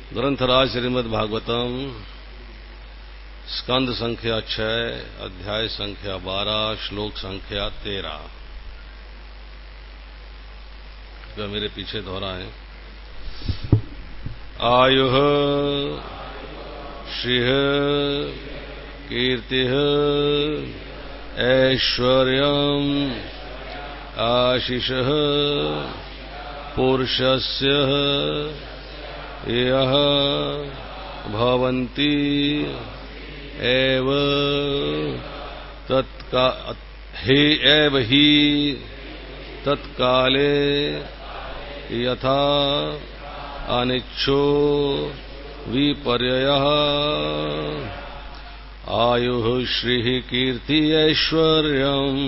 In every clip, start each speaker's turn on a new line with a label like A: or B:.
A: ग्रंथराज श्रीमद्भागवतम स्कंद संख्या 6 अध्याय संख्या 12 श्लोक संख्या 13। जो मेरे पीछे दोहराएं। आयुः श्रीः कीर्तिः ऐश्वर्यम् आशीषः पुरुषस्य यः भवन्ति एव हि तत्काले यथा अनिच्छो विपर्ययः आयुः श्रीः कीर्ति ऐश्वर्यम्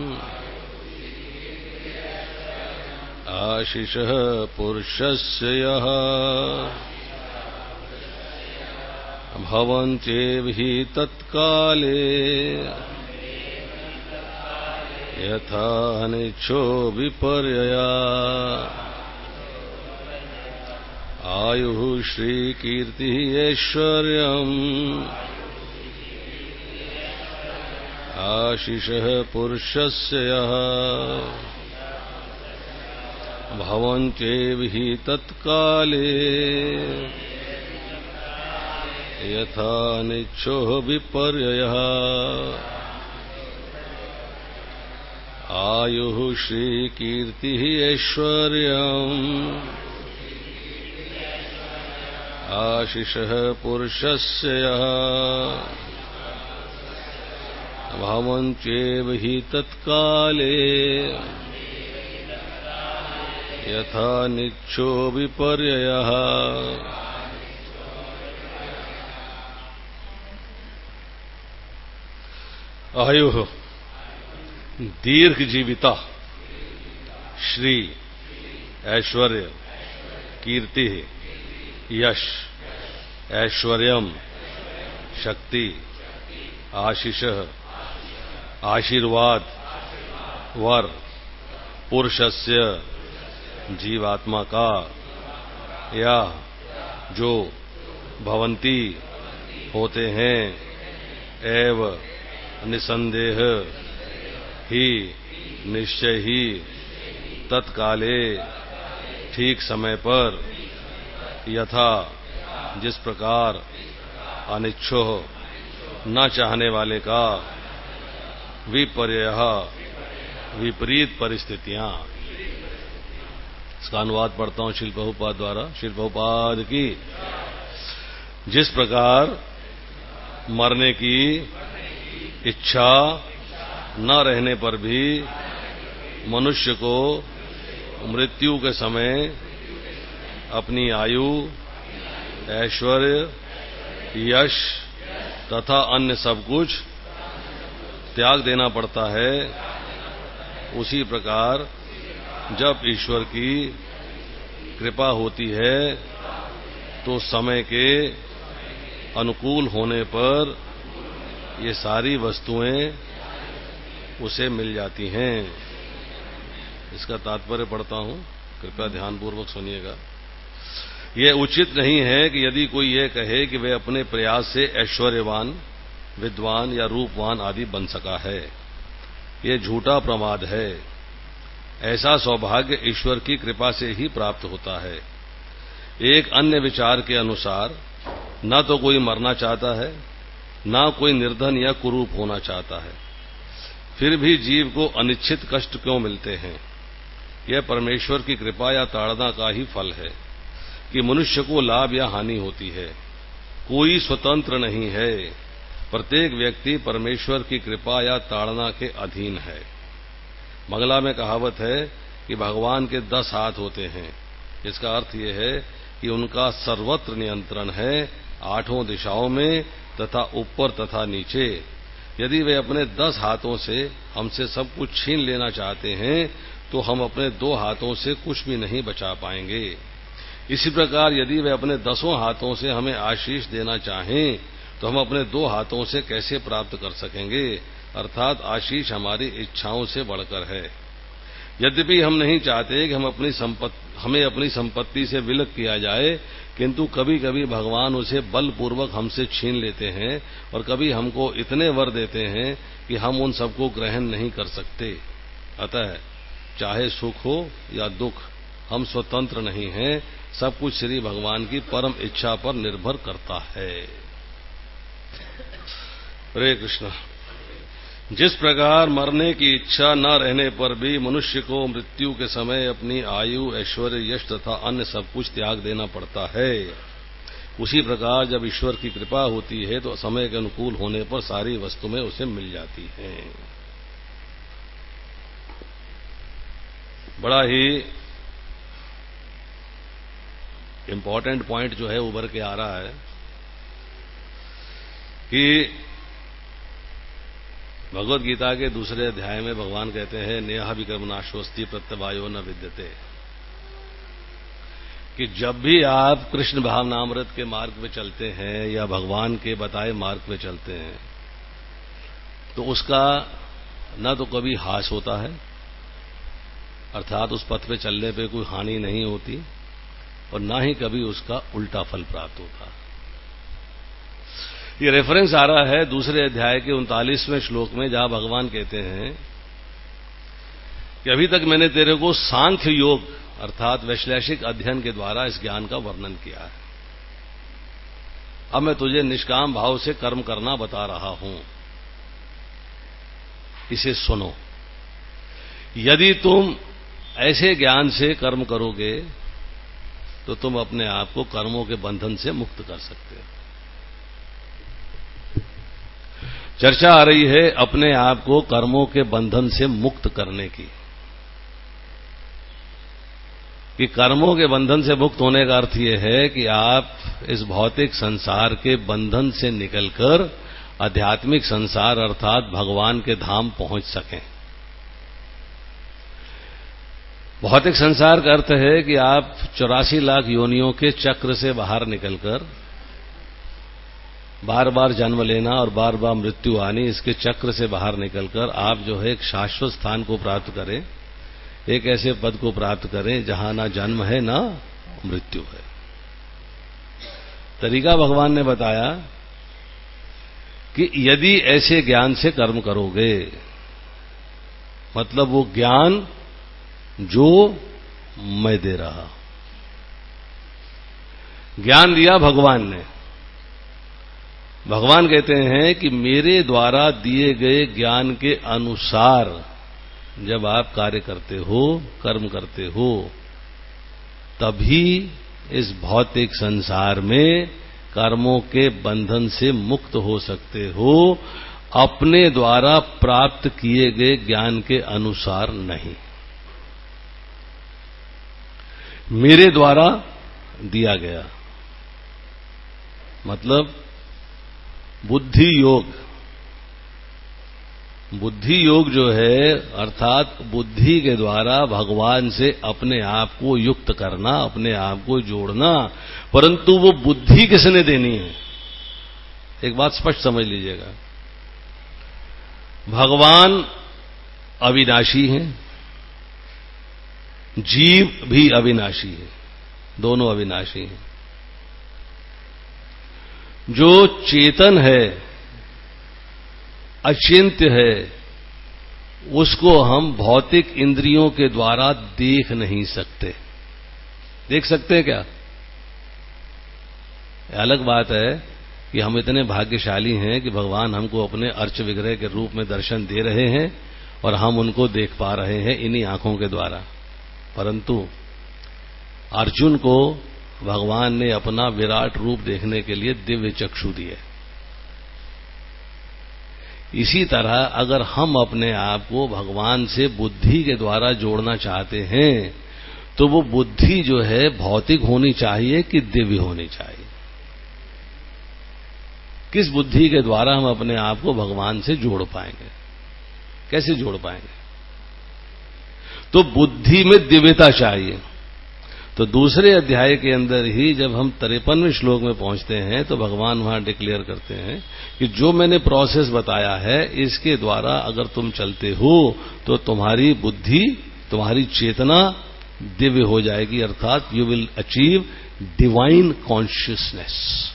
A: आशीषः पुरुषस्य यः भवन्त्येव हि तत्काले यथा अनिच्छो विपर्यया आयुः श्रीकीर्तिः ऐश्वर्यम् आशीषः पुरुषस्य यः भवन्त्येव हि तत्काले यथा निच्छो विपर्ययः आयुः श्रीकीर्तिः ऐश्वर्यम् आशीषः पुरुषस्य यः भवन्त्येव हि तत्काले यथा निच्छो विपर्ययः। आयुः दीर्घ जीविता श्री ऐश्वर्य कीर्ति यश ऐश्वर्यम शक्ति आशीष आशीर्वाद वर पुरुषस्य जीवात्मा का या जो भवंती होते हैं एव निसंदेह ही निश्चय ही तत्काले ठीक समय पर यथा जिस प्रकार अनिच्छो न चाहने वाले का विपर्यय विपरीत परिस्थितियां। इसका अनुवाद पढ़ता हूं श्रील प्रभुपाद द्वारा। श्रील प्रभुपाद की जिस प्रकार मरने की इच्छा न रहने पर भी मनुष्य को मृत्यु के समय अपनी आयु ऐश्वर्य यश तथा अन्य सब कुछ त्याग देना पड़ता है, उसी प्रकार जब ईश्वर की कृपा होती है तो समय के अनुकूल होने पर ये सारी वस्तुएं उसे मिल जाती हैं। इसका तात्पर्य पढ़ता हूं, कृपया ध्यानपूर्वक सुनिएगा। यह उचित नहीं है कि यदि कोई यह कहे कि वह अपने प्रयास से ऐश्वर्यवान विद्वान या रूपवान आदि बन सका है। यह झूठा प्रमाद है। ऐसा सौभाग्य ईश्वर की कृपा से ही प्राप्त होता है। एक अन्य विचार के अनुसार न तो कोई मरना चाहता है न कोई निर्धन या कुरूप होना चाहता है, फिर भी जीव को अनिश्चित कष्ट क्यों मिलते हैं? यह परमेश्वर की कृपा या ताड़ना का ही फल है कि मनुष्य को लाभ या हानि होती है। कोई स्वतंत्र नहीं है। प्रत्येक व्यक्ति परमेश्वर की कृपा या ताड़ना के अधीन है। मंगला में कहावत है कि भगवान के 10 हाथ होते हैं। इसका अर्थ यह है कि उनका सर्वत्र नियंत्रण है, 8 दिशाओं में तथा ऊपर तथा नीचे। यदि वे अपने 10 हाथों से हमसे सब कुछ छीन लेना चाहते हैं तो हम अपने 2 हाथों से कुछ भी नहीं बचा पाएंगे। इसी प्रकार यदि वे अपने 10 हाथों से हमें आशीष देना चाहें तो हम अपने 2 हाथों से कैसे प्राप्त कर सकेंगे? अर्थात आशीष हमारी इच्छाओं से बढ़कर है। यद्यपि हम नहीं चाहते कि हमें अपनी संपत्ति से विलग किया जाए, किंतु कभी कभी भगवान उसे बलपूर्वक हमसे छीन लेते हैं और कभी हमको इतने वर देते हैं कि हम उन सबको ग्रहण नहीं कर सकते। अतः चाहे सुख हो या दुख, हम स्वतंत्र नहीं हैं, सब कुछ श्री भगवान की परम इच्छा पर निर्भर करता है। हरे कृष्ण। जिस प्रकार मरने की इच्छा न रहने पर भी मनुष्य को मृत्यु के समय अपनी आयु, ऐश्वर्य, यश तथा अन्य सब कुछ त्याग देना पड़ता है, उसी प्रकार जब ईश्वर की कृपा होती है तो समय के अनुकूल होने पर सारी वस्तुएं उसे मिल जाती हैं। बड़ा ही इंपॉर्टेंट पॉइंट जो है उभर के आ रहा है कि भगवद गीता के दूसरे अध्याय में भगवान कहते हैं, नेहा विक्रमनाशोस्ति प्रत्यवायो न विद्यते, कि जब भी आप कृष्ण भावनामृत के मार्ग पे चलते हैं या भगवान के बताए मार्ग पे चलते हैं तो उसका न तो कभी हास होता है, अर्थात उस पथ पे चलने पे कोई हानि नहीं होती, और न ही कभी उसका उल्टा फल प्राप्त होता। ये रेफरेंस आ रहा है दूसरे अध्याय के 39वें श्लोक में, जहां भगवान कहते हैं कि अभी तक मैंने तेरे को सांख्य योग अर्थात वैश्लेषिक अध्ययन के द्वारा इस ज्ञान का वर्णन किया है, अब मैं तुझे निष्काम भाव से कर्म करना बता रहा हूं, इसे सुनो। यदि तुम ऐसे ज्ञान से कर्म करोगे तो तुम अपने आप को कर्मों के बंधन से मुक्त कर सकते हो। चर्चा आ रही है अपने आप को कर्मों के बंधन से मुक्त करने की, कि कर्मों के बंधन से मुक्त होने का अर्थ यह है कि आप इस भौतिक संसार के बंधन से निकलकर आध्यात्मिक संसार अर्थात भगवान के धाम पहुंच सकें। भौतिक संसार का अर्थ है कि आप 84 लाख योनियों के चक्र से बाहर निकलकर बार बार जन्म लेना और बार बार मृत्यु आनी, इसके चक्र से बाहर निकलकर आप जो है एक शाश्वत स्थान को प्राप्त करें, एक ऐसे पद को प्राप्त करें जहां ना जन्म है ना मृत्यु है। तरीका भगवान ने बताया कि यदि ऐसे ज्ञान से कर्म करोगे, मतलब वो ज्ञान जो मैं दे रहा, ज्ञान दिया भगवान ने। भगवान कहते हैं कि मेरे द्वारा दिए गए ज्ञान के अनुसार जब आप कार्य करते हो, कर्म करते हो, तभी इस भौतिक संसार में कर्मों के बंधन से मुक्त हो सकते हो, अपने द्वारा प्राप्त किए गए ज्ञान के अनुसार नहीं। मेरे द्वारा दिया गया मतलब बुद्धि योग। बुद्धि योग जो है अर्थात बुद्धि के द्वारा भगवान से अपने आप को युक्त करना, अपने आप को जोड़ना, परंतु वो बुद्धि किसने देनी है? एक बात स्पष्ट समझ लीजिएगा, भगवान अविनाशी हैं, जीव भी अविनाशी है, दोनों अविनाशी हैं। जो चेतन है, अचिंत्य है, उसको हम भौतिक इंद्रियों के द्वारा देख नहीं सकते। देख सकते हैं क्या? अलग बात है कि हम इतने भाग्यशाली हैं कि भगवान हमको अपने अर्च विग्रह के रूप में दर्शन दे रहे हैं और हम उनको देख पा रहे हैं इन्हीं आंखों के द्वारा। परंतु अर्जुन को भगवान ने अपना विराट रूप देखने के लिए दिव्य चक्षु दिए। इसी तरह अगर हम अपने आप को भगवान से बुद्धि के द्वारा जोड़ना चाहते हैं तो वो बुद्धि जो है भौतिक होनी चाहिए कि दिव्य होनी चाहिए? किस बुद्धि के द्वारा हम अपने आप को भगवान से जोड़ पाएंगे? कैसे जोड़ पाएंगे? तो बुद्धि में दिव्यता चाहिए। तो दूसरे अध्याय के अंदर ही जब हम 53वें श्लोक में पहुंचते हैं तो भगवान वहां डिक्लेयर करते हैं कि जो मैंने प्रोसेस बताया है इसके द्वारा अगर तुम चलते हो तो तुम्हारी बुद्धि तुम्हारी चेतना दिव्य हो जाएगी, अर्थात you will achieve divine consciousness.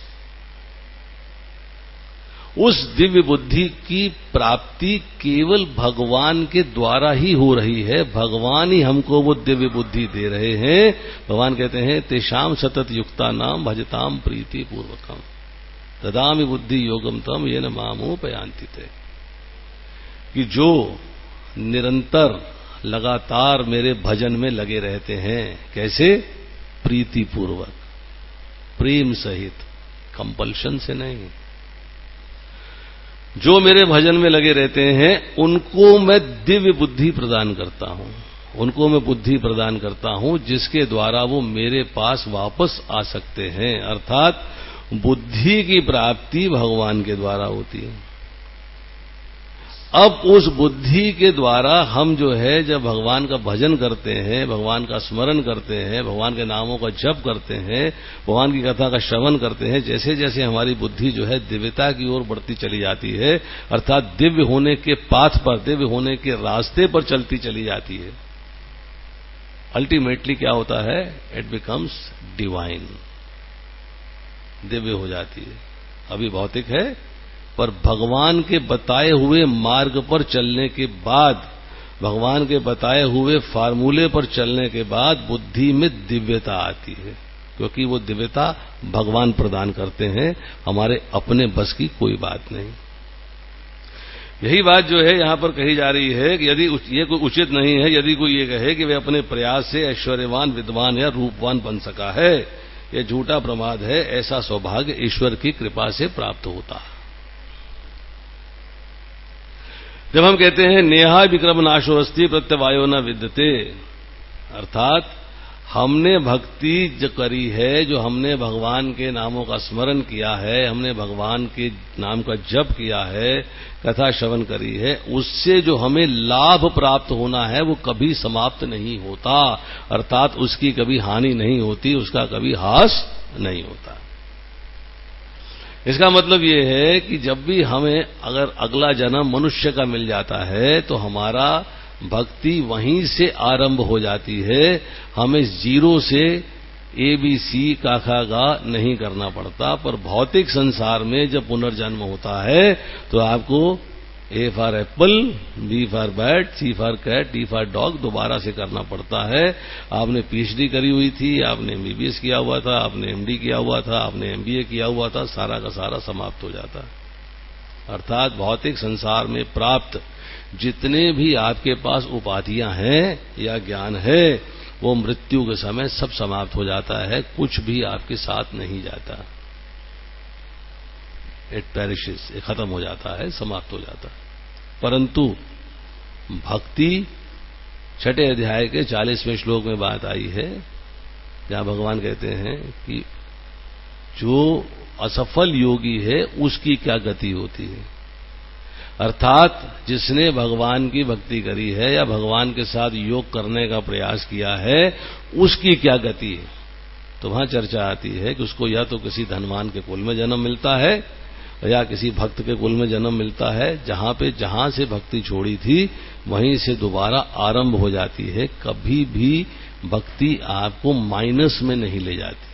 A: उस दिव्य बुद्धि की प्राप्ति केवल भगवान के द्वारा ही हो रही है। भगवान ही हमको वो दिव्य बुद्धि दे रहे हैं। भगवान कहते हैं तेषाम सतत युक्ता नाम भजताम प्रीति पूर्वकम ददामि बुद्धि योगम तम येन मामुपयान्ति ते, कि जो निरंतर लगातार मेरे भजन में लगे रहते हैं, कैसे? प्रीति पूर्वक, प्रेम सहित, कंपल्शन से नहीं। जो मेरे भजन में लगे रहते हैं उनको मैं दिव्य बुद्धि प्रदान करता हूं, उनको मैं बुद्धि प्रदान करता हूं जिसके द्वारा वो मेरे पास वापस आ सकते हैं। अर्थात बुद्धि की प्राप्ति भगवान के द्वारा होती है। अब उस बुद्धि के द्वारा हम जो है जब भगवान का भजन करते हैं, भगवान का स्मरण करते हैं, भगवान के नामों का जप करते हैं, भगवान की कथा का श्रवण करते हैं, जैसे जैसे हमारी बुद्धि जो है दिव्यता की ओर बढ़ती चली जाती है, अर्थात दिव्य होने के पाथ पर, दिव्य होने के रास्ते पर चलती चली जाती है, अल्टीमेटली क्या होता है? इट बिकम्स डिवाइन, दिव्य हो जाती है। अभी भौतिक है, पर भगवान के बताए हुए मार्ग पर चलने के बाद, भगवान के बताए हुए फार्मूले पर चलने के बाद बुद्धि में दिव्यता आती है, क्योंकि वो दिव्यता भगवान प्रदान करते हैं, हमारे अपने बस की कोई बात नहीं। यही बात जो है यहां पर कही जा रही है कि यदि ये कोई उचित नहीं है यदि कोई ये कहे कि वे अपने प्रयास से ऐश्वर्यवान, विद्वान या रूपवान बन सका है, यह झूठा प्रमाद है। ऐसा सौभाग्य ईश्वर की कृपा से प्राप्त होता है। जब हम कहते हैं नेहा विक्रम नाशोस्ति प्रत्यवायो न विद्यते, अर्थात हमने भक्ति जो करी है, जो हमने भगवान के नामों का स्मरण किया है, हमने भगवान के नाम का जप किया है, कथा श्रवण करी है, उससे जो हमें लाभ प्राप्त होना है वो कभी समाप्त नहीं होता, अर्थात उसकी कभी हानि नहीं होती, उसका कभी ह्रास नहीं होता। इसका मतलब ये है कि जब भी हमें अगर अगला जन्म मनुष्य का मिल जाता है तो हमारा भक्ति वहीं से आरंभ हो जाती है। हमें जीरो से ABC का खा गा नहीं करना पड़ता। पर भौतिक संसार में जब पुनर्जन्म होता है तो आपको A for apple, B for bat, C for cat, D for dog दोबारा से करना पड़ता है। आपने PhD करी हुई थी, आपने MBBS किया हुआ था, आपने MD किया हुआ था, आपने MBA किया हुआ था, सारा का सारा समाप्त हो जाता है। अर्थात भौतिक संसार में प्राप्त जितने भी आपके पास उपाधियां हैं या ज्ञान है वो मृत्यु के समय सब समाप्त हो जाता है, कुछ भी आपके साथ नहीं जाता। इट पेरिशेस, खत्म हो जाता है, समाप्त हो जाता है। परंतु भक्ति 6 अध्याय के 40वें श्लोक में बात आई है, जहां भगवान कहते हैं कि जो असफल योगी है उसकी क्या गति होती है। अर्थात जिसने भगवान की भक्ति करी है या भगवान के साथ योग करने का प्रयास किया है उसकी क्या गति है। तो वहां चर्चा आती है कि उसको या तो किसी धनवान के कुल में जन्म मिलता है या किसी भक्त के कुल में जन्म मिलता है, जहां से भक्ति छोड़ी थी वहीं से दोबारा आरंभ हो जाती है। कभी भी भक्ति आपको माइनस में नहीं ले जाती।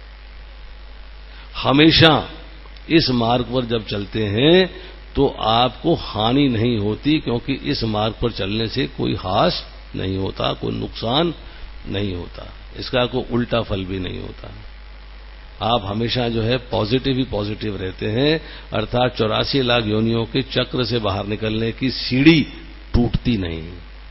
A: हमेशा इस मार्ग पर जब चलते हैं तो आपको हानि नहीं होती, क्योंकि इस मार्ग पर चलने से कोई ह्रास नहीं होता, कोई नुकसान नहीं होता, इसका कोई उल्टा फल भी नहीं होता। आप हमेशा जो है पॉजिटिव ही पॉजिटिव रहते हैं, अर्थात 84 लाख योनियों के चक्र से बाहर निकलने की सीढ़ी टूटती नहीं,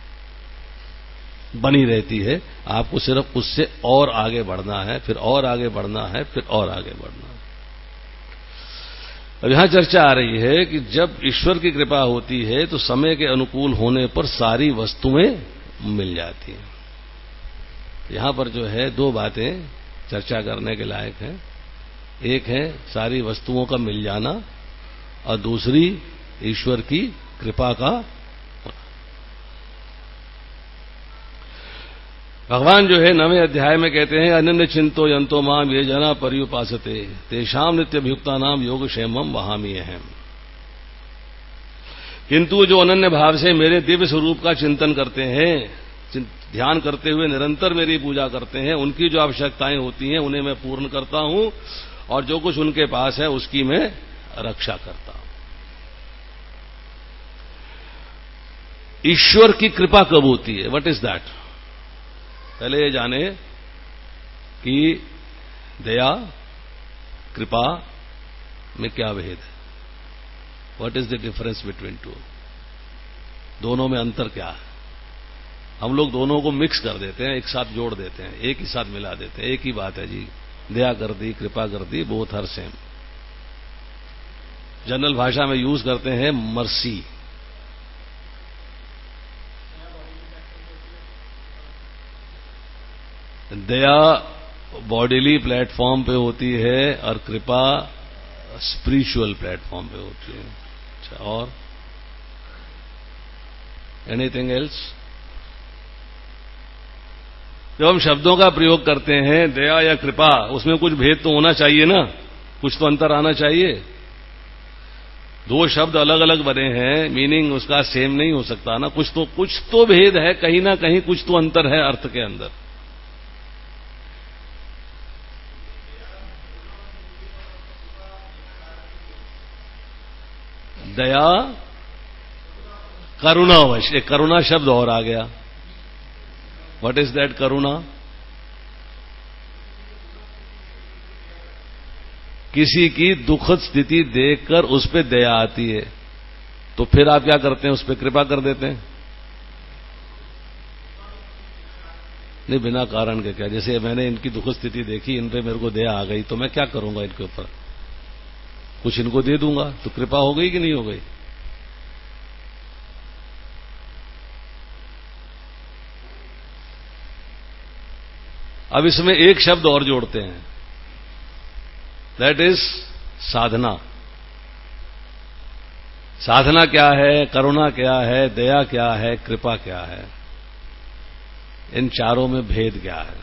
A: बनी रहती है। आपको सिर्फ उससे और आगे बढ़ना है, फिर और आगे बढ़ना है, फिर और आगे बढ़ना है। अब यहां चर्चा आ रही है कि जब ईश्वर की कृपा होती है तो समय के अनुकूल होने पर सारी वस्तुएं मिल जाती हैं। यहां पर जो है 2 बातें चर्चा करने के लायक है। एक है सारी वस्तुओं का मिल जाना और दूसरी ईश्वर की कृपा का। भगवान जो है 9वें अध्याय में कहते हैं अनन्य चिंतो यंतो माम ये जना पर्युपासते तेषाम नित्यभियुक्ता नाम योग क्षेमम वहामी अहम। किंतु जो अनन्य भाव से मेरे दिव्य स्वरूप का चिंतन करते हैं, ध्यान करते हुए निरंतर मेरी पूजा करते हैं, उनकी जो आवश्यकताएं होती हैं उन्हें मैं पूर्ण करता हूं, और जो कुछ उनके पास है उसकी मैं रक्षा करता हूं। ईश्वर की कृपा कब होती है? What is that? पहले ये जाने कि दया कृपा में क्या भेद है। What is the difference between two? दोनों में अंतर क्या है? हम लोग दोनों को मिक्स कर देते हैं, एक साथ जोड़ देते हैं, एक ही साथ मिला देते हैं। एक ही बात है जी, दया कर दी, कृपा कर दी, बोथ आर सेम। जनरल भाषा में यूज करते हैं मर्सी। दया बॉडीली प्लेटफॉर्म पे होती है और कृपा स्पिरिचुअल प्लेटफॉर्म पे होती है। अच्छा, और एनीथिंग एल्स? जब हम शब्दों का प्रयोग करते हैं दया या कृपा, उसमें कुछ भेद तो होना चाहिए ना, कुछ तो अंतर आना चाहिए। दो शब्द अलग अलग बने हैं, मीनिंग उसका सेम नहीं हो सकता ना, कुछ तो भेद है, कहीं ना कहीं कुछ तो अंतर है अर्थ के अंदर। दया करुणावश, एक करुणा शब्द और आ गया। व्हाट इज दैट करुणा? किसी की दुखद स्थिति देखकर उस पर दया आती है, तो फिर आप क्या करते हैं? उस पर कृपा कर देते हैं? नहीं, बिना कारण के क्या? जैसे मैंने इनकी दुखद स्थिति देखी, इन पे मेरे को दया आ गई, तो मैं क्या करूंगा इनके ऊपर? कुछ इनको दे दूंगा, तो कृपा हो गई कि नहीं हो गई? अब इसमें एक शब्द और जोड़ते हैं, दैट इज साधना। साधना क्या है? करुणा क्या है? दया क्या है? कृपा क्या है? इन चारों में भेद क्या है?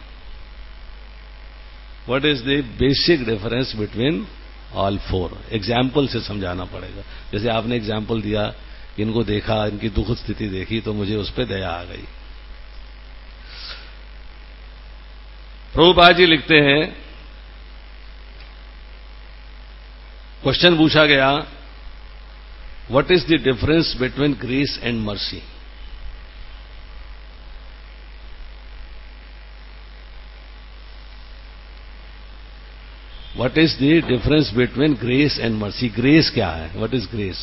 A: What is the basic difference between all four? Example से समझाना पड़ेगा। जैसे आपने एग्जाम्पल दिया, इनको देखा, इनकी दुखद स्थिति देखी, तो मुझे उस पर दया आ गई। प्रभुपाद जी लिखते हैं, क्वेश्चन पूछा गया, what is the difference between grace and mercy? What is the difference between grace and mercy? Grace क्या है? What is grace?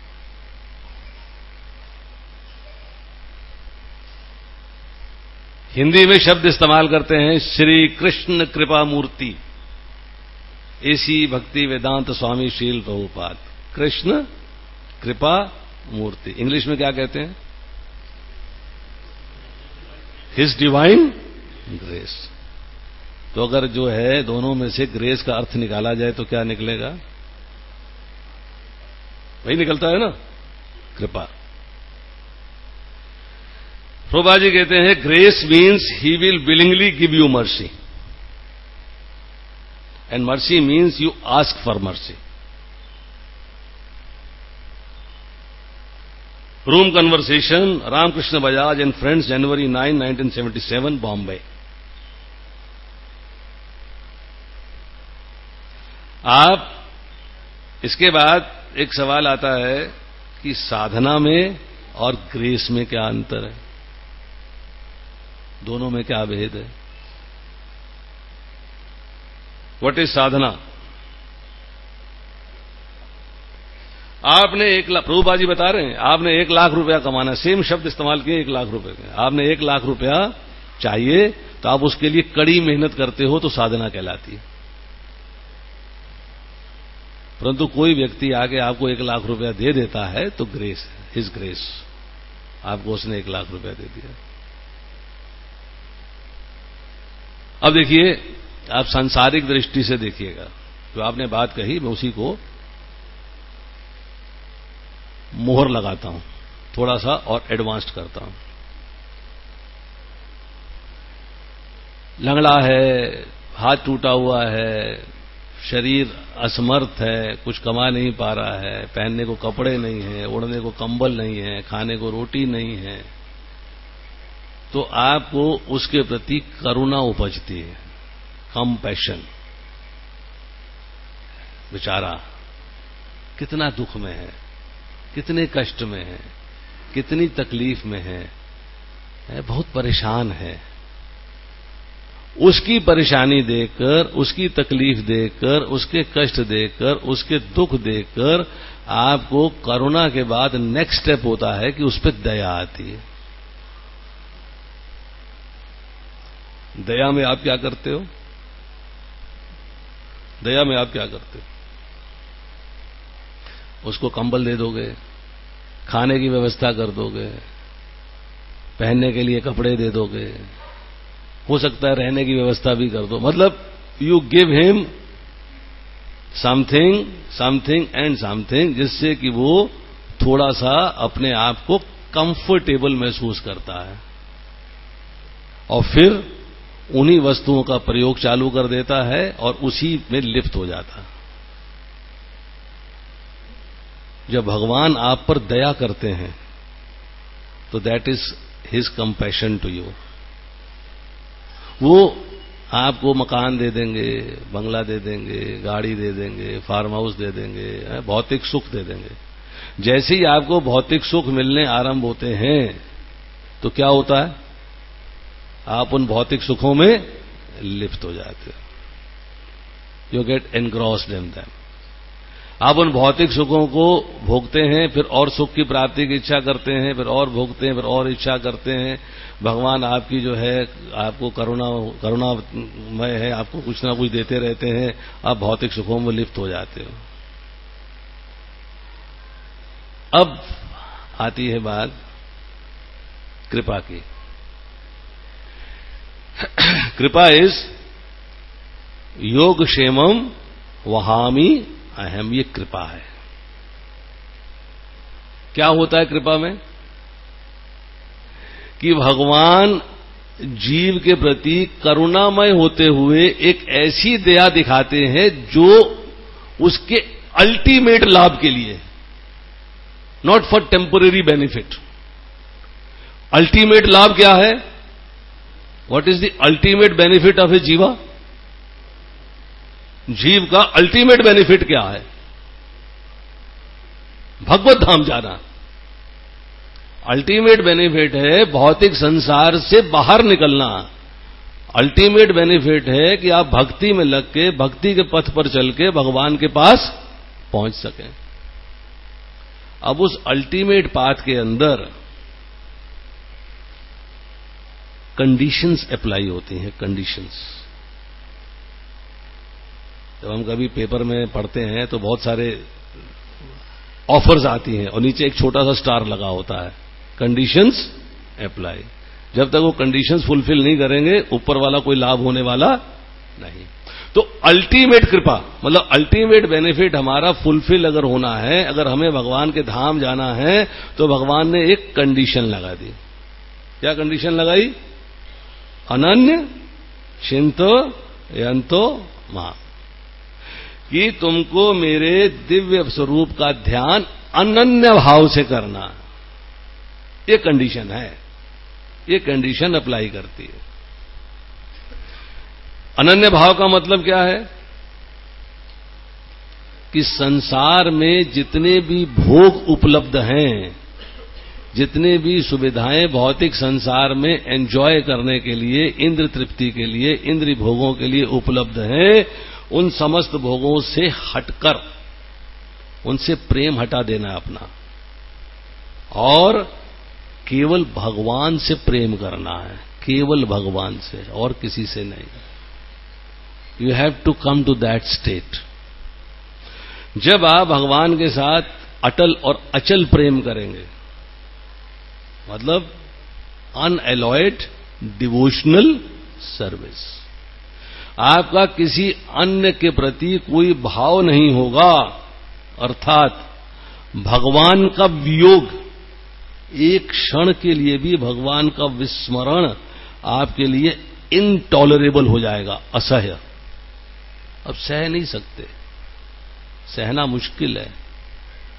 A: हिंदी में शब्द इस्तेमाल करते हैं श्री कृष्ण कृपा मूर्ति, ऐसी भक्ति वेदांत स्वामी शील प्रभुपाद। कृष्ण कृपा मूर्ति, इंग्लिश में क्या कहते हैं? His divine grace. तो अगर जो है दोनों में से ग्रेस का अर्थ निकाला जाए तो क्या निकलेगा? वही निकलता है ना, कृपा। प्रभुपाद जी कहते हैं grace means he will willingly give you mercy, and mercy means you ask for mercy. Room conversation, Ramakrishna Bajaj and friends, January 9, 1977, Bombay. आप इसके बाद एक सवाल आता है कि साधना में और ग्रेस में क्या अंतर है? दोनों में क्या भेद है? What is sadhana? आपने 1 लाख, प्रभुपाद जी बता रहे हैं, आपने 1 लाख रुपया कमाना, सेम शब्द इस्तेमाल किए 1 लाख रुपए के। आपने 1 लाख रुपया चाहिए, तो आप उसके लिए कड़ी मेहनत करते हो, तो साधना कहलाती है। परंतु कोई व्यक्ति आके आपको 1 लाख रुपया दे देता है तो ग्रेस है, हिज ग्रेस। आपको उसने 1 लाख रुपया दे दिया। अब देखिए, आप सांसारिक दृष्टि से देखिएगा, जो आपने बात कही मैं उसी को मोहर लगाता हूं, थोड़ा सा और एडवांस्ड करता हूं। लंगड़ा है, हाथ टूटा हुआ है, शरीर असमर्थ है, कुछ कमा नहीं पा रहा है, पहनने को कपड़े नहीं है, ओढ़ने को कंबल नहीं है, खाने को रोटी नहीं है, तो आपको उसके प्रति करुणा उपजती है, कंपैशन। बेचारा कितना दुख में है, कितने कष्ट में है, कितनी तकलीफ में है, बहुत परेशान है। उसकी परेशानी देखकर, उसकी तकलीफ देखकर, उसके कष्ट देखकर, उसके दुख देखकर आपको करुणा के बाद नेक्स्ट स्टेप होता है कि उस पर दया आती है। दया में आप क्या करते हो? दया में आप क्या करते हो? उसको कंबल दे दोगे, खाने की व्यवस्था कर दोगे, पहनने के लिए कपड़े दे दोगे, हो सकता है रहने की व्यवस्था भी कर दो। मतलब you give him something something and something, जिससे कि वो थोड़ा सा अपने आप को कंफर्टेबल महसूस करता है और फिर उन्हीं वस्तुओं का प्रयोग चालू कर देता है और उसी में लिप्त हो जाता है। जब भगवान आप पर दया करते हैं तो that is his compassion to you. वो आपको मकान दे देंगे, बंगला दे देंगे, गाड़ी दे देंगे, फार्म हाउस दे देंगे, भौतिक सुख दे देंगे। जैसे ही आपको भौतिक सुख मिलने आरंभ होते हैं तो क्या होता है? आप उन भौतिक सुखों में लिप्त हो जाते हो। You get engrossed in them. आप उन भौतिक सुखों को भोगते हैं, फिर और सुख की प्राप्ति की इच्छा करते हैं, फिर और भोगते हैं, फिर और इच्छा करते हैं। भगवान आपकी जो है आपको करुणामय है, आपको कुछ ना कुछ देते रहते हैं, आप भौतिक सुखों में लिप्त हो जाते हो। अब आती है बात कृपा की। कृपा इज योगक्षेमम वहामि अहम, ये कृपा है। क्या होता है कृपा में? कि भगवान जीव के प्रति करुणामय होते हुए एक ऐसी दया दिखाते हैं जो उसके अल्टीमेट लाभ के लिए, not for temporary benefit. Ultimate लाभ क्या है? What is the ultimate benefit of a जीवा? जीव का अल्टीमेट बेनिफिट क्या है? भगवत धाम जाना। अल्टीमेट बेनिफिट है भौतिक संसार से बाहर निकलना। अल्टीमेट बेनिफिट है कि आप भक्ति में लग के, भक्ति के पथ पर चल के भगवान के पास पहुंच सकें। अब उस अल्टीमेट पाथ के अंदर कंडीशंस अप्लाई होती हैं। कंडीशंस जब हम कभी पेपर में पढ़ते हैं तो बहुत सारे ऑफर्स आती हैं और नीचे एक छोटा सा स्टार लगा होता है, कंडीशंस अप्लाई। जब तक वो कंडीशंस फुलफिल नहीं करेंगे ऊपर वाला कोई लाभ होने वाला नहीं। तो अल्टीमेट कृपा मतलब अल्टीमेट बेनिफिट हमारा फुलफिल अगर होना है, अगर हमें भगवान के धाम जाना है, तो भगवान ने एक कंडीशन लगा दी। क्या कंडीशन लगाई? अनन्य चिंतो यंतो मां, कि तुमको मेरे दिव्य स्वरूप का ध्यान अनन्य भाव से करना। ये कंडीशन है, ये कंडीशन अप्लाई करती है। अनन्य भाव का मतलब क्या है? कि संसार में जितने भी भोग उपलब्ध हैं, जितने भी सुविधाएं भौतिक संसार में एंजॉय करने के लिए, इंद्र तृप्ति के लिए, इंद्रिय भोगों के लिए उपलब्ध हैं, उन समस्त भोगों से हटकर उनसे प्रेम हटा देना अपना और केवल भगवान से प्रेम करना है। केवल भगवान से और किसी से नहीं। You have to come to that state. जब आप भगवान के साथ अटल और अचल प्रेम करेंगे, मतलब अनएलॉयड डिवोशनल सर्विस, आपका किसी अन्य के प्रति कोई भाव नहीं होगा, अर्थात भगवान का वियोग, एक क्षण के लिए भी भगवान का विस्मरण आपके लिए इनटॉलरेबल हो जाएगा, असह्य। अब सह नहीं सकते, सहना मुश्किल है।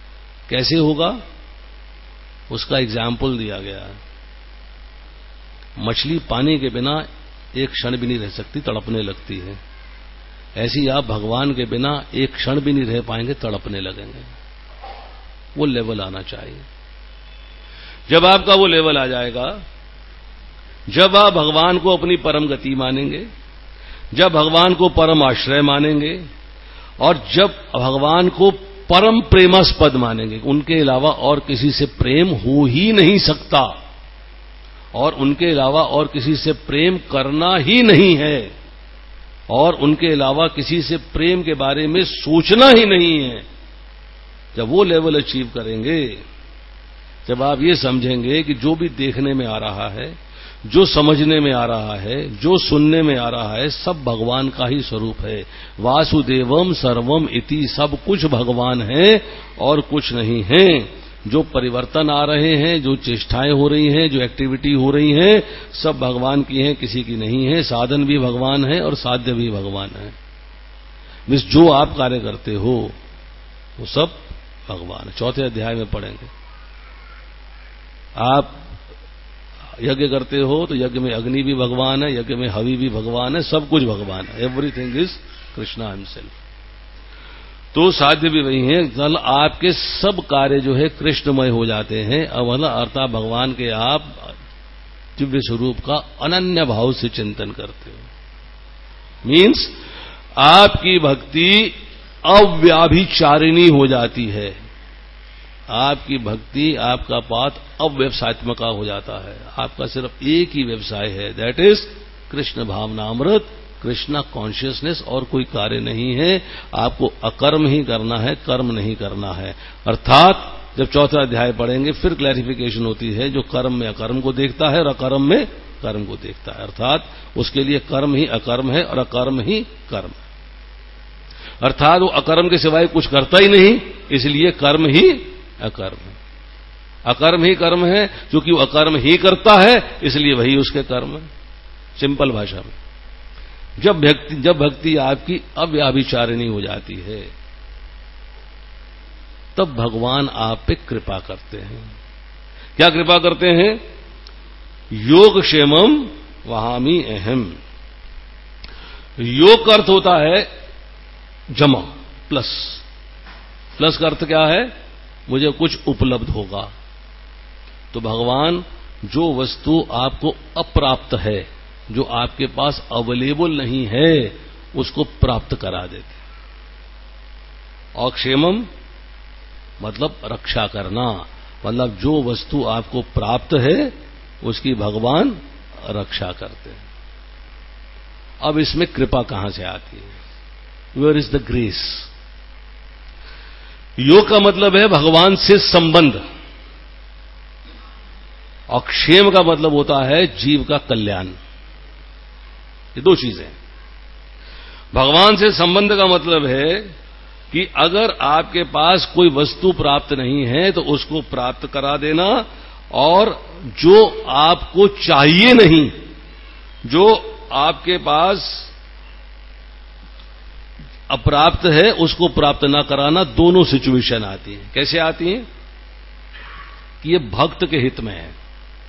A: कैसे होगा? उसका एग्जाम्पल दिया गया है। मछली पानी के बिना एक क्षण भी नहीं रह सकती, तड़पने लगती है। ऐसी आप भगवान के बिना एक क्षण भी नहीं रह पाएंगे, तड़पने लगेंगे। वो लेवल आना चाहिए। जब आपका वो लेवल आ जाएगा, जब आप भगवान को अपनी परम गति मानेंगे, जब भगवान को परम आश्रय मानेंगे, और जब भगवान को परम प्रेमास्पद मानेंगे, उनके अलावा और किसी से प्रेम हो ही नहीं सकता, और उनके अलावा और किसी से प्रेम करना ही नहीं है, और उनके अलावा किसी से प्रेम के बारे में सोचना ही नहीं है। जब वो लेवल अचीव करेंगे, जब आप ये समझेंगे कि जो भी देखने में आ रहा है, जो समझने में आ रहा है, जो सुनने में आ रहा है, सब भगवान का ही स्वरूप है। वासुदेवम सर्वम इति, सब कुछ भगवान है और कुछ नहीं है। जो परिवर्तन आ रहे हैं, जो चेष्टाएं हो रही हैं, जो एक्टिविटी हो रही हैं, सब भगवान की हैं, किसी की नहीं है। साधन भी भगवान है और साध्य भी भगवान है। मिस जो आप कार्य करते हो वो सब भगवान है। 4थे अध्याय में पढ़ेंगे। आप यज्ञ करते हो तो यज्ञ में अग्नि भी भगवान है, यज्ञ में हवि भी भगवान है, सब कुछ भगवान है। Everything is Krishna himself. तो साध्य भी वही है। कल आपके सब कार्य जो है कृष्णमय हो जाते हैं। अब अर्थात भगवान के आप दिव्य स्वरूप का अनन्य भाव से चिंतन करते हो। मीन्स आपकी भक्ति अव्याभिचारिणी हो जाती है। आपकी भक्ति, आपका पाथ अव्यवसायत्मका हो जाता है। आपका सिर्फ एक ही व्यवसाय है, दैट इज कृष्ण भावनामृत, कृष्णा कॉन्शियसनेस, और कोई कार्य नहीं है। आपको अकर्म ही करना है, कर्म नहीं करना है। अर्थात जब 4था अध्याय पढ़ेंगे फिर क्लैरिफिकेशन होती है, जो कर्म में अकर्म को देखता है और अकर्म में कर्म को देखता है। अर्थात उसके लिए कर्म ही अकर्म है और अकर्म ही कर्म है। अर्थात वो अकर्म के सिवाय कुछ करता ही नहीं, इसलिए कर्म ही अकर्म है। अकर्म ही कर्म है, क्योंकि वो अकर्म ही करता है, इसलिए वही उसके कर्म है। सिंपल भाषा में जब भक्ति आपकी अव्याभिचारिणी हो जाती है, तब भगवान आप पे कृपा करते हैं। क्या कृपा करते हैं? योग क्षेमम वहामी अहम। योग का अर्थ होता है जमा, प्लस। प्लस का अर्थ क्या है? मुझे कुछ उपलब्ध होगा। तो भगवान जो वस्तु आपको अप्राप्त है, जो आपके पास अवेलेबल नहीं है, उसको प्राप्त करा देते। और क्षेमम मतलब रक्षा करना, मतलब जो वस्तु आपको प्राप्त है उसकी भगवान रक्षा करते हैं। अब इसमें कृपा कहां से आती है? Where is the grace? योग का मतलब है भगवान से संबंध, और क्षेम का मतलब होता है जीव का कल्याण। ये दो चीजें। भगवान से संबंध का मतलब है कि अगर आपके पास कोई वस्तु प्राप्त नहीं है तो उसको प्राप्त करा देना, और जो आपको चाहिए नहीं, जो आपके पास अप्राप्त है, उसको प्राप्त ना कराना। दोनों सिचुएशन आती हैं। कैसे आती हैं? कि ये भक्त के हित में है।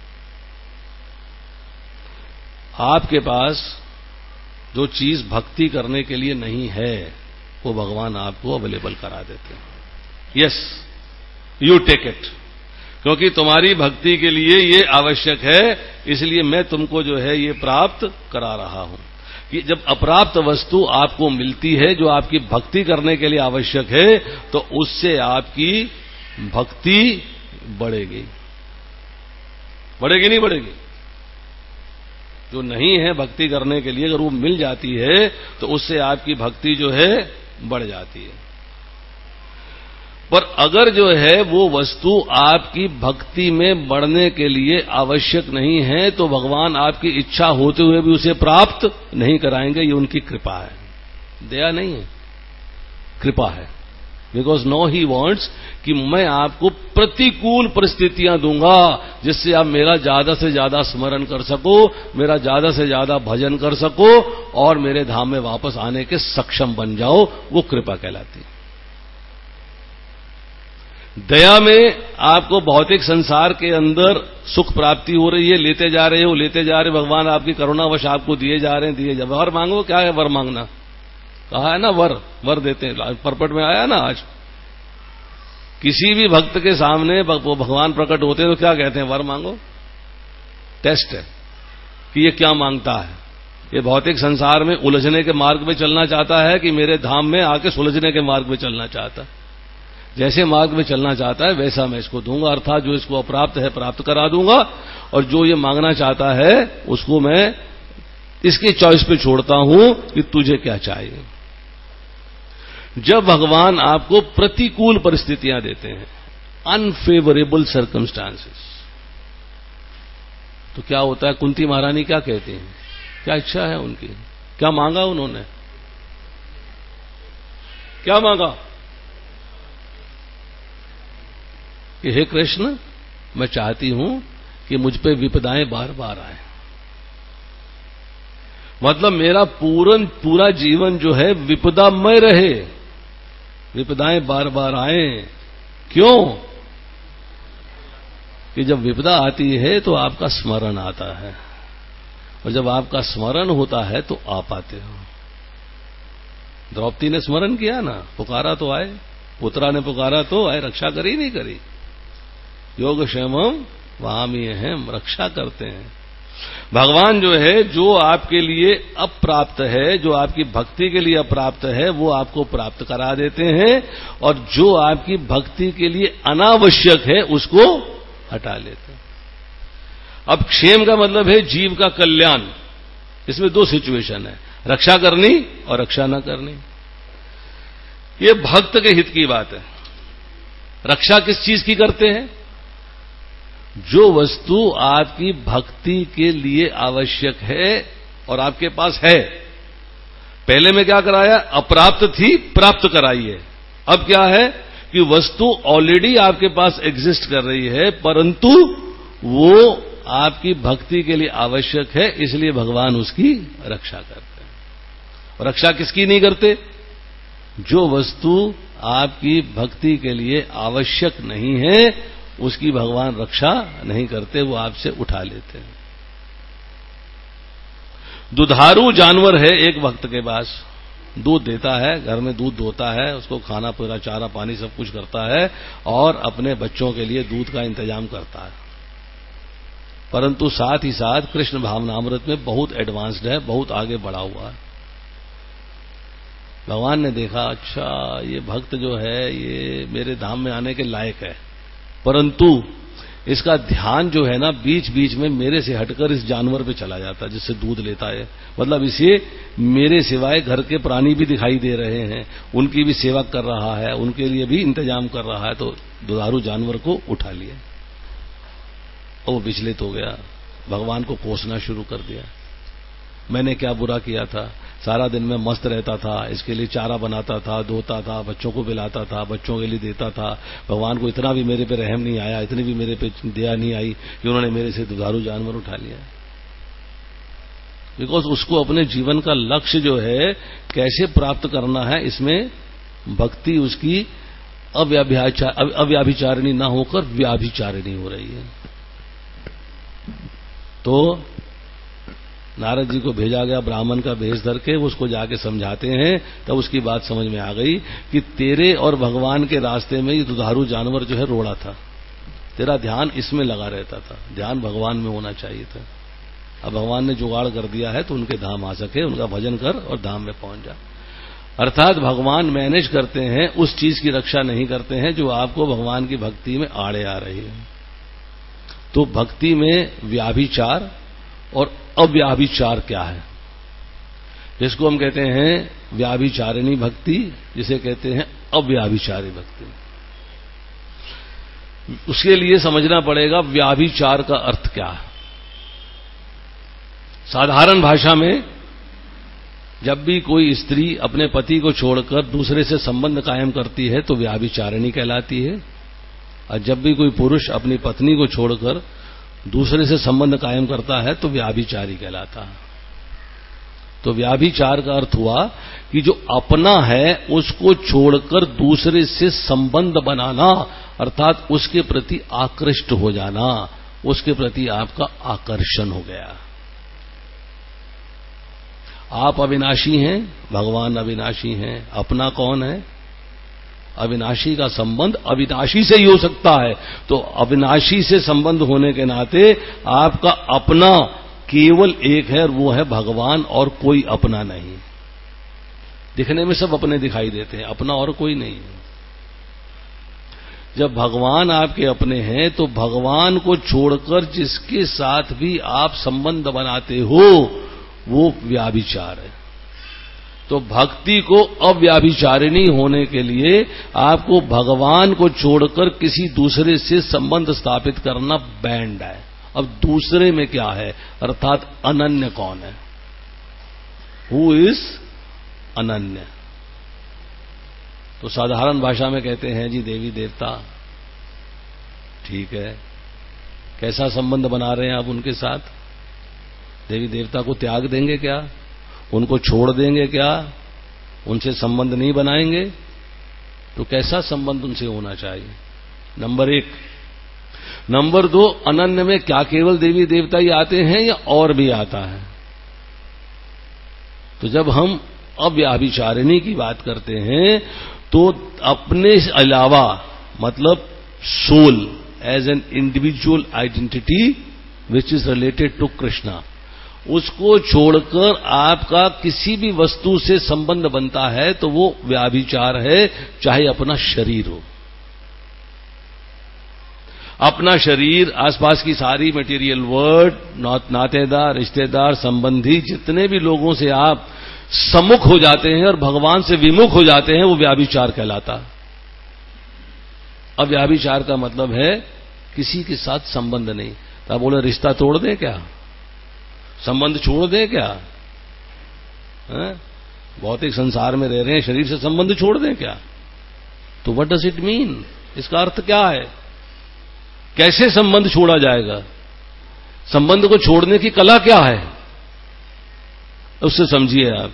A: आपके पास जो चीज भक्ति करने के लिए नहीं है, वो भगवान आपको अवेलेबल करा देते हैं। यस, यू टेक इट, क्योंकि तुम्हारी भक्ति के लिए ये आवश्यक है, इसलिए मैं तुमको जो है ये प्राप्त करा रहा हूं। कि जब अप्राप्त वस्तु आपको मिलती है जो आपकी भक्ति करने के लिए आवश्यक है, तो उससे आपकी भक्ति बढ़ेगी। बढ़ेगी नहीं बढ़ेगी? जो नहीं है भक्ति करने के लिए, अगर वो मिल जाती है तो उससे आपकी भक्ति जो है बढ़ जाती है। पर अगर जो है वो वस्तु आपकी भक्ति में बढ़ने के लिए आवश्यक नहीं है, तो भगवान आपकी इच्छा होते हुए भी उसे प्राप्त नहीं कराएंगे। ये उनकी कृपा है, दया नहीं है, कृपा है। बिकॉज नो ही वॉन्ट्स कि मैं आपको प्रतिकूल परिस्थितियां दूंगा जिससे आप मेरा ज्यादा से ज्यादा स्मरण कर सको, मेरा ज्यादा से ज्यादा भजन कर सको, और मेरे धाम में वापस आने के सक्षम बन जाओ। वो कृपा कहलाती है। दया में आपको भौतिक संसार के अंदर सुख प्राप्ति हो रही है, लेते जा रहे हो, भगवान आपकी करुणावश आपको दिए जा रहे हैं। वर मांगो, क्या है वर मांगना? कहा है ना, वर देते हैं, परपट में आया ना आज। किसी भी भक्त के सामने भगवान प्रकट होते हैं तो क्या कहते हैं? वर मांगो। टेस्ट है कि ये क्या मांगता है। ये भौतिक संसार में उलझने के मार्ग में चलना चाहता है कि मेरे धाम में आके सुलझने के मार्ग में चलना चाहता है? जैसे मार्ग में चलना चाहता है वैसा मैं इसको दूंगा, अर्थात जो इसको अप्राप्त है प्राप्त करा दूंगा, और जो ये मांगना चाहता है उसको मैं इसकी चॉइस पे छोड़ता हूं कि तुझे क्या चाहिए। जब भगवान आपको प्रतिकूल परिस्थितियां देते हैं, अनफेवरेबल सर्कमस्टांसेस, तो क्या होता है? कुंती महारानी क्या कहती हैं? क्या इच्छा है उनकी? क्या मांगा उन्होंने? क्या मांगा कि हे कृष्ण, मैं चाहती हूं कि मुझ पे विपदाएं बार बार आए। मतलब मेरा पूरा जीवन जो है विपदामय रहे, विपदाएं बार बार आए। क्यों? कि जब विपदा आती है तो आपका स्मरण आता है, और जब आपका स्मरण होता है तो आ पाते हो। द्रौपदी ने स्मरण किया ना, पुकारा तो आए, पुत्रा ने पुकारा तो आए, रक्षा करी नहीं करी। योगक्षेमम वहामिहम, रक्षा करते हैं। भगवान जो है, जो आपके लिए अप्राप्त है, जो आपकी भक्ति के लिए अप्राप्त है, वो आपको प्राप्त करा देते हैं, और जो आपकी भक्ति के लिए अनावश्यक है उसको हटा लेते हैं। अब क्षेम का मतलब है जीव का कल्याण। इसमें दो सिचुएशन है, रक्षा करनी और रक्षा न करनी। ये भक्त के हित की बात है। रक्षा किस चीज की करते हैं? जो वस्तु आपकी भक्ति के लिए आवश्यक है और आपके पास है। पहले में क्या कराया? अप्राप्त थी, प्राप्त कराई है। अब क्या है कि वस्तु ऑलरेडी आपके पास एग्जिस्ट कर रही है, परंतु वो आपकी भक्ति के लिए आवश्यक है, इसलिए भगवान उसकी रक्षा करते हैं। और रक्षा किसकी नहीं करते? जो वस्तु आपकी भक्ति के लिए आवश्यक नहीं है उसकी भगवान रक्षा नहीं करते, वो आपसे उठा लेते हैं। दुधारू जानवर है एक भक्त के पास, दूध देता है, घर में दूध दोता है, उसको खाना पूरा चारा पानी सब कुछ करता है, और अपने बच्चों के लिए दूध का इंतजाम करता है। परंतु साथ ही साथ कृष्ण भावनामृत में बहुत एडवांस्ड है, बहुत आगे बढ़ा हुआ है। भगवान ने देखा, अच्छा ये भक्त जो है ये मेरे धाम में आने के लायक है, परंतु इसका ध्यान जो है ना बीच बीच में मेरे से हटकर इस जानवर पे चला जाता है जिससे दूध लेता है। मतलब इसे मेरे सिवाय घर के प्राणी भी दिखाई दे रहे हैं, उनकी भी सेवा कर रहा है, उनके लिए भी इंतजाम कर रहा है, तो दुधारू जानवर को उठा लिया और वो विचलित हो गया, भगवान को कोसना शुरू कर दिया। मैंने क्या बुरा किया था? सारा दिन मैं मस्त रहता था, इसके लिए चारा बनाता था, धोता था, बच्चों को पिलाता था, बच्चों के लिए देता था। भगवान को इतना भी मेरे पे रहम नहीं आया, इतनी भी मेरे पे दया नहीं आई कि उन्होंने मेरे से दुधारू जानवर उठा लिया। बिकॉज उसको अपने जीवन का लक्ष्य जो है कैसे प्राप्त करना है, इसमें भक्ति उसकी अव्याभिचारिणी ना होकर व्याभिचारिणी हो रही है। तो नारद जी को भेजा गया ब्राह्मण का भेष धर के, उसको जाके समझाते हैं, तब उसकी बात समझ में आ गई कि तेरे और भगवान के रास्ते में ये दुधारू जानवर जो है रोड़ा था, तेरा ध्यान इसमें लगा रहता था, ध्यान भगवान में होना चाहिए था। अब भगवान ने जुगाड़ कर दिया है तो उनके धाम आ सके, उनका भजन कर और धाम में पहुंच जा। अर्थात भगवान मैनेज करते हैं, उस चीज की रक्षा नहीं करते हैं जो आपको भगवान की भक्ति में आड़े आ रही है। तो भक्ति में व्याभिचार और अव्याभिचार क्या है, जिसको हम कहते हैं व्याभिचारिणी भक्ति, जिसे कहते हैं अव्याभिचारी भक्ति। उसके लिए समझना पड़ेगा व्याभिचार का अर्थ क्या है। साधारण भाषा में जब भी कोई स्त्री अपने पति को छोड़कर दूसरे से संबंध कायम करती है तो व्याभिचारिणी कहलाती है, और जब भी कोई पुरुष अपनी पत्नी को छोड़कर दूसरे से संबंध कायम करता है तो व्याभिचारी कहलाता है। तो व्याभिचार का अर्थ हुआ कि जो अपना है उसको छोड़कर दूसरे से संबंध बनाना अर्थात उसके प्रति आकृष्ट हो जाना, उसके प्रति आपका आकर्षण हो गया। आप अविनाशी हैं, भगवान अविनाशी हैं, अपना कौन है? अविनाशी का संबंध अविनाशी से ही हो सकता है। तो अविनाशी से संबंध होने के नाते आपका अपना केवल एक है, और वो है भगवान, और कोई अपना नहीं। दिखने में सब अपने दिखाई देते हैं, अपना और कोई नहीं है। जब भगवान आपके अपने हैं तो भगवान को छोड़कर जिसके साथ भी आप संबंध बनाते हो वो व्याभिचार है। तो भक्ति को अव्याभिचारिणी होने के लिए आपको भगवान को छोड़कर किसी दूसरे से संबंध स्थापित करना बैंड है। अब दूसरे में क्या है, अर्थात अनन्य कौन है? हु इज अनन्य? तो साधारण भाषा में कहते हैं जी देवी देवता। ठीक है, कैसा संबंध बना रहे हैं आप उनके साथ? देवी देवता को त्याग देंगे क्या? उनको छोड़ देंगे क्या? उनसे संबंध नहीं बनाएंगे? तो कैसा संबंध उनसे होना चाहिए? नंबर एक। नंबर दो, अनन्य में क्या केवल देवी देवता ही आते हैं या और भी आता है? तो जब हम अव्याभिचारिणी की बात करते हैं तो अपने अलावा, मतलब soul as an individual identity which is related to Krishna, उसको छोड़कर आपका किसी भी वस्तु से संबंध बनता है तो वो व्याभिचार है, चाहे अपना शरीर हो। अपना शरीर, आसपास की सारी मटेरियल वर्ल्ड, नातेदार, रिश्तेदार, संबंधी, जितने भी लोगों से आप सम्मुख हो जाते हैं और भगवान से विमुख हो जाते हैं, वो व्याभिचार कहलाता। अब व्याभिचार का मतलब है किसी के साथ संबंध नहीं। तो आप बोले रिश्ता तोड़ दें क्या? संबंध छोड़ दें क्या? भौतिक संसार में रह रहे हैं, शरीर से संबंध छोड़ दें क्या? तो व्हाट डज इट मीन? इसका अर्थ क्या है? कैसे संबंध छोड़ा जाएगा? संबंध को छोड़ने की कला क्या है, उससे समझिए आप।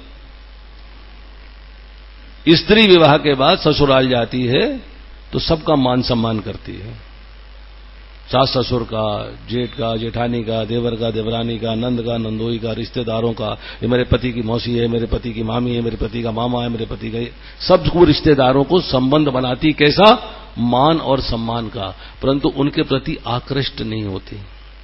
A: स्त्री विवाह के बाद ससुराल जाती है तो सबका मान सम्मान करती है। सास ससुर का, जेठ का, जेठानी का, देवर का, देवरानी का, नंद का, नंदोई का, रिश्तेदारों का, ये मेरे पति की मौसी है, मेरे पति की मामी है, मेरे पति का मामा है, मेरे पति का, सबको रिश्तेदारों को संबंध बनाती। कैसा? मान और सम्मान का। परंतु उनके प्रति आकृष्ट नहीं होती।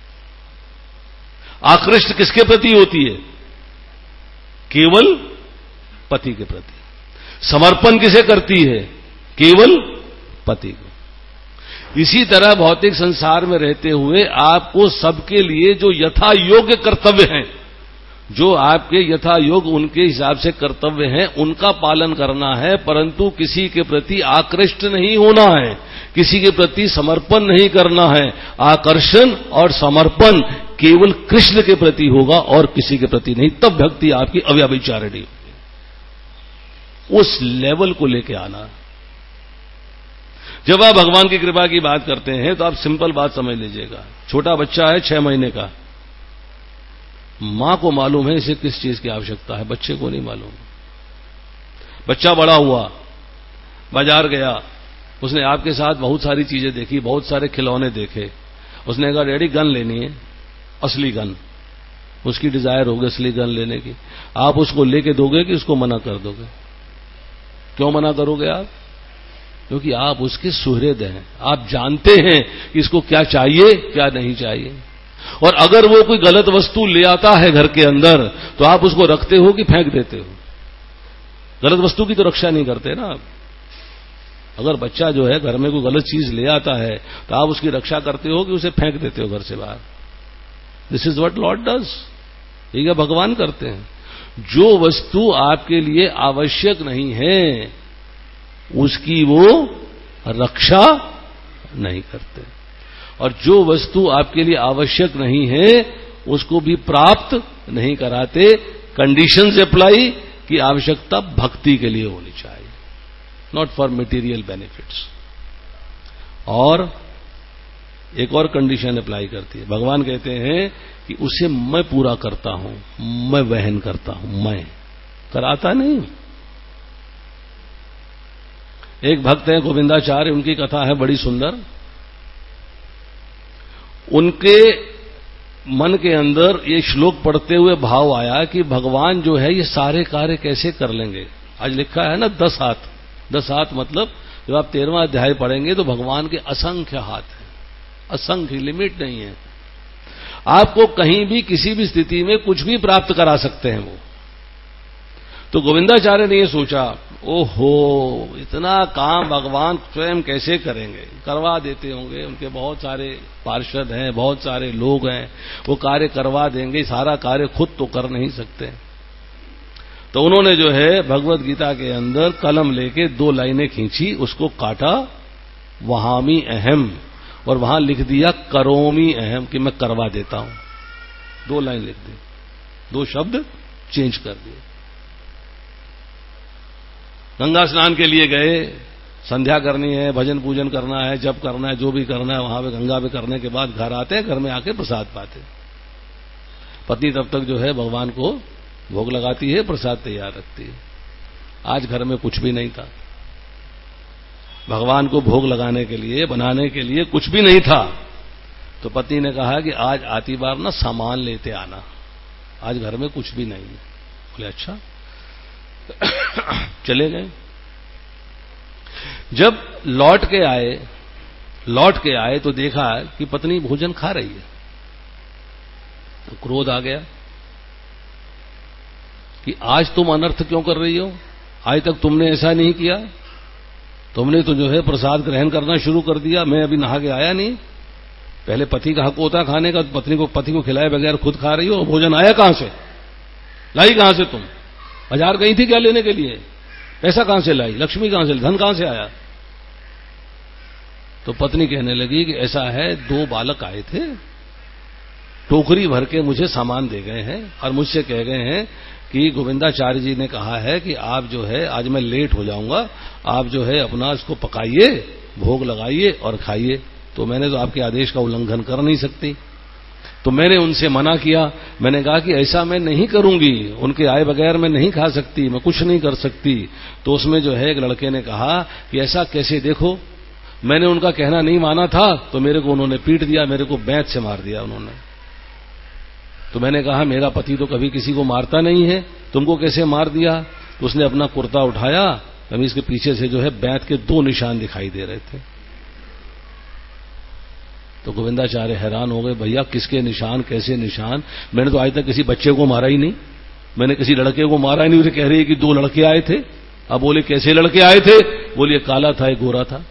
A: आकृष्ट किसके प्रति होती है? केवल पति के प्रति। समर्पण किसे करती है? केवल पति को। इसी तरह भौतिक संसार में रहते हुए आपको सबके लिए जो यथा योग्य कर्तव्य हैं, जो आपके यथा योग उनके हिसाब से कर्तव्य हैं, उनका पालन करना है, परंतु किसी के प्रति आकृष्ट नहीं होना है, किसी के प्रति समर्पण नहीं करना है। आकर्षण और समर्पण केवल कृष्ण के प्रति होगा और किसी के प्रति नहीं। तब भक्ति आपकी अव्याभिचारिणी होगी। उस लेवल को लेके आना। जब आप भगवान की कृपा की बात करते हैं तो आप सिंपल बात समझ लीजिएगा। छोटा बच्चा है 6 महीने का, मां को मालूम है इसे किस चीज की आवश्यकता है, बच्चे को नहीं मालूम। बच्चा बड़ा हुआ, बाजार गया, उसने आपके साथ बहुत सारी चीजें देखी, बहुत सारे खिलौने देखे। उसने कहा डैडी गन लेनी है, असली गन। उसकी डिजायर होगी असली गन लेने की। आप उसको लेके दोगे कि उसको मना कर दोगे? क्यों मना करोगे आप? क्योंकि आप उसके सुहृद हैं। आप जानते हैं कि इसको क्या चाहिए, क्या नहीं चाहिए। और अगर वो कोई गलत वस्तु ले आता है घर के अंदर तो आप उसको रखते हो कि फेंक देते हो? गलत वस्तु की तो रक्षा नहीं करते ना आप। अगर बच्चा जो है घर में कोई गलत चीज ले आता है तो आप उसकी रक्षा करते हो कि उसे फेंक देते हो घर से बाहर? This is what lord does. ये क्या भगवान करते हैं? जो वस्तु आपके लिए आवश्यक नहीं है उसकी वो रक्षा नहीं करते, और जो वस्तु आपके लिए आवश्यक नहीं है उसको भी प्राप्त नहीं कराते। कंडीशंस अप्लाई कि आवश्यकता भक्ति के लिए होनी चाहिए, नॉट फॉर मटेरियल बेनिफिट्स। और एक और कंडीशन अप्लाई करती है। भगवान कहते हैं कि उसे मैं पूरा करता हूं, मैं वहन करता हूं, मैं कराता नहीं। एक भक्त हैं गोविंदाचार्य, उनकी कथा है बड़ी सुंदर। उनके मन के अंदर ये श्लोक पढ़ते हुए भाव आया कि भगवान जो है ये सारे कार्य कैसे कर लेंगे। आज लिखा है ना 10 हाथ। 10 हाथ मतलब जब आप 13वां अध्याय पढ़ेंगे तो भगवान के असंख्य हाथ हैं, असंख्य, लिमिट नहीं है। आपको कहीं भी किसी भी स्थिति में कुछ भी प्राप्त करा सकते हैं वो। तो गोविंदाचार्य ने ये सोचा, ओहो इतना काम भगवान स्वयं कैसे करेंगे, करवा देते होंगे, उनके बहुत सारे पार्षद हैं, बहुत सारे लोग हैं, वो कार्य करवा देंगे, सारा कार्य खुद तो कर नहीं सकते। तो उन्होंने जो है भगवत गीता के अंदर कलम लेके 2 लाइनें खींची, उसको काटा वहामी अहम, और वहां लिख दिया करोमी अहम, कि मैं करवा देता हूं। 2 लाइन लिख दी, 2 शब्द चेंज कर दिए। गंगा स्नान के लिए गए, संध्या करनी है, भजन पूजन करना है, जप करना है, जो भी करना है वहां पे गंगा पे करने के बाद घर आते हैं, घर में आके प्रसाद पाते। पत्नी तब तक जो है भगवान को भोग लगाती है, प्रसाद तैयार रखती है। आज घर में कुछ भी नहीं था, भगवान को भोग लगाने के लिए, बनाने के लिए कुछ भी नहीं था। तो पत्नी ने कहा कि आज आती बार ना सामान लेते आना, आज घर में कुछ भी नहीं है। बोले अच्छा। चले गए। जब लौट के आए तो देखा कि पत्नी भोजन खा रही है। तो क्रोध आ गया कि आज तुम अनर्थ क्यों कर रही हो, आज तक तुमने ऐसा नहीं किया, तुमने तो जो है प्रसाद ग्रहण करना शुरू कर दिया, मैं अभी नहा के आया नहीं। पहले पति का हक होता खाने का, पति को खिलाए बगैर खुद खा रही हो, भोजन आया कहां से, लाई कहां से, तुम बाजार गई थी क्या लेने के लिए, पैसा कहां से लाई, लक्ष्मी कहां से, धन कहां से आया। तो पत्नी कहने लगी कि ऐसा है, 2 बालक आए थे, टोकरी भर के मुझे सामान दे गए हैं और मुझसे कह गए हैं कि गोविंदाचार्य जी ने कहा है कि आप जो है, आज मैं लेट हो जाऊंगा, आप जो है अपना इसको पकाइए, भोग लगाइए और खाइए। तो मैंने तो आपके आदेश का उल्लंघन कर नहीं सकती, तो मैंने उनसे मना किया। मैंने कहा कि ऐसा मैं नहीं करूंगी, उनके आए बगैर मैं नहीं खा सकती, मैं कुछ नहीं कर सकती। तो उसमें जो है एक लड़के ने कहा कि ऐसा कैसे, देखो मैंने उनका कहना नहीं माना था तो मेरे को उन्होंने पीट दिया, मेरे को बैंत से मार दिया उन्होंने। तो मैंने कहा मेरा पति तो कभी किसी को मारता नहीं है, तुमको कैसे मार दिया। तो उसने अपना कुर्ता उठाया, कमीज के पीछे से जो है बैंत के 2 निशान दिखाई दे रहे थे। तो गोविंदाचार्य हैरान हो गए, भैया किसके निशान, कैसे निशान, मैंने तो आज तक किसी बच्चे को मारा ही नहीं, मैंने किसी लड़के को मारा ही नहीं। उसे कह रही है कि 2 लड़के आए थे। अब बोले कैसे लड़के आए थे, बोलिए काला था, एक गोरा था,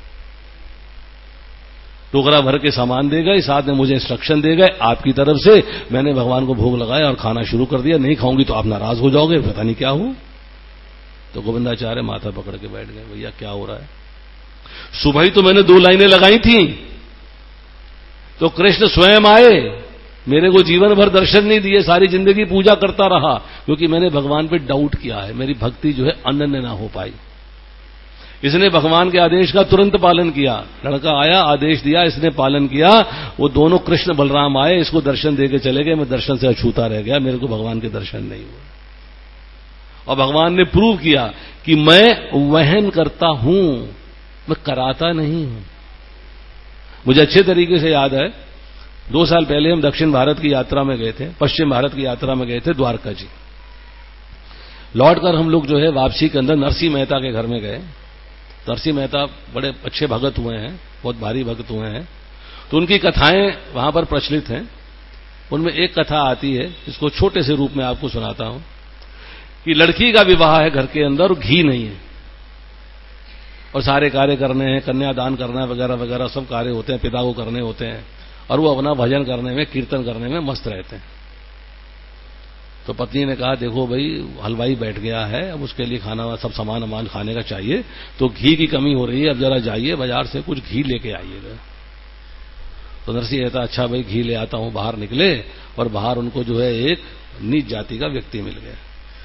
A: टोकरा भर के सामान दे गए, साथ में मुझे इंस्ट्रक्शन दे गए आपकी तरफ से, मैंने भगवान को भोग लगाया और खाना शुरू कर दिया, नहीं खाऊंगी तो आप नाराज हो जाओगे, पता नहीं क्या हो। तो गोविंदाचार्य माथा पकड़ के बैठ गए, भैया क्या हो रहा है। सुबह ही तो मैंने 2 लाइनें लगाई थी, तो कृष्ण स्वयं आए, मेरे को जीवन भर दर्शन नहीं दिए, सारी जिंदगी पूजा करता रहा, क्योंकि मैंने भगवान पे डाउट किया है, मेरी भक्ति जो है अनन्य ना हो पाई। इसने भगवान के आदेश का तुरंत पालन किया, लड़का आया, आदेश दिया, इसने पालन किया। वो दोनों कृष्ण बलराम आए, इसको दर्शन देके चले गए, मैं दर्शन से अछूता रह गया, मेरे को भगवान के दर्शन नहीं हुए। और भगवान ने प्रूव किया कि मैं वहन करता हूं, मैं कराता नहीं हूं। मुझे अच्छे तरीके से याद है, 2 साल पहले हम दक्षिण भारत की यात्रा में गए थे, पश्चिम भारत की यात्रा में गए थे, द्वारका जी। लौटकर हम लोग जो है वापसी के अंदर नरसिंह मेहता के घर में गए। नरसिंह मेहता बड़े अच्छे भगत हुए हैं, बहुत भारी भगत हुए हैं, तो उनकी कथाएं वहां पर प्रचलित हैं। उनमें एक कथा आती है, जिसको छोटे से रूप में आपको सुनाता हूं, कि लड़की का विवाह है घर के अंदर, घी नहीं है और सारे कार्य करने हैं, कन्यादान करना है वगैरह वगैरह सब कार्य होते हैं, पिता को करने होते हैं, और वो अपना भजन करने में, कीर्तन करने में मस्त रहते हैं। तो पत्नी ने कहा देखो भाई हलवाई बैठ गया है, अब उसके लिए खाना सब सामान खाने का चाहिए, तो घी की कमी हो रही है, अब जरा जाइए बाजार से कुछ घी लेके आइएगा। तो नरसिंह कहता अच्छा भाई घी ले आता हूं। बाहर निकले और बाहर उनको जो है एक नीच जाति का व्यक्ति मिल गया।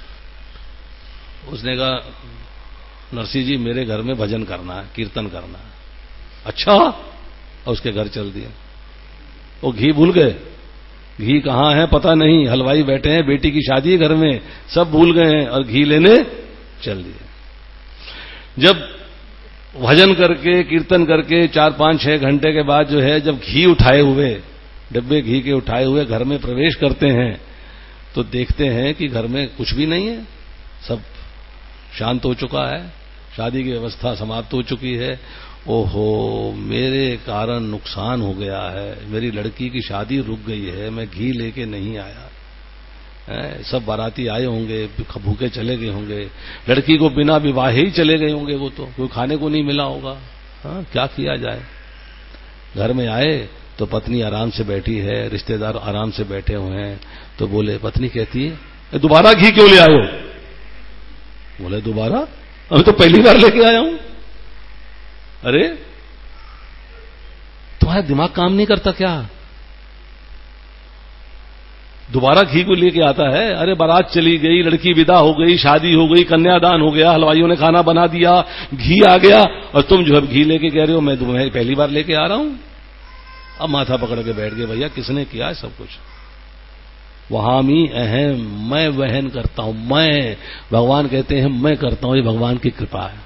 A: उसने कहा नरसिंह जी मेरे घर में भजन करना है, कीर्तन करना है। अच्छा, और उसके घर चल दिए। वो घी भूल गए, घी कहां है पता नहीं, हलवाई बैठे हैं, बेटी की शादी है घर में, सब भूल गए हैं और घी लेने चल दिए। जब भजन करके कीर्तन करके 4-5-6 घंटे के बाद जो है, जब घी उठाए हुए, डब्बे घी के उठाए हुए घर में प्रवेश करते हैं तो देखते हैं कि घर में कुछ भी नहीं है, सब शांत हो चुका है, शादी की व्यवस्था समाप्त हो चुकी है। ओहो, मेरे कारण नुकसान हो गया है, मेरी लड़की की शादी रुक गई है, मैं घी लेके नहीं आया। सब बाराती आए होंगे, भूखे चले गए होंगे, लड़की को बिना विवाहे ही चले गए होंगे, वो तो कोई खाने को नहीं मिला होगा। क्या किया जाए? घर में आए तो पत्नी आराम से बैठी है, रिश्तेदार आराम से बैठे हुए हैं, तो बोले, पत्नी कहती है, दोबारा घी क्यों ले आए हो? बोले, दोबारा? अभी तो पहली बार लेके आया हूं। अरे तुम्हारा दिमाग काम नहीं करता क्या? दोबारा घी को लेके आता है? अरे बारात चली गई, लड़की विदा हो गई, शादी हो गई, कन्यादान हो गया, हलवाइयों ने खाना बना दिया, घी आ गया, और तुम जो है घी लेके कह रहे हो मैं तुम्हें पहली बार लेके आ रहा हूं। अब माथा पकड़ के बैठ गए, भैया किसने किया है सब कुछ? वहामी अहम, मैं वहन करता हूं, मैं, भगवान कहते हैं मैं करता हूं, ये भगवान की कृपा है।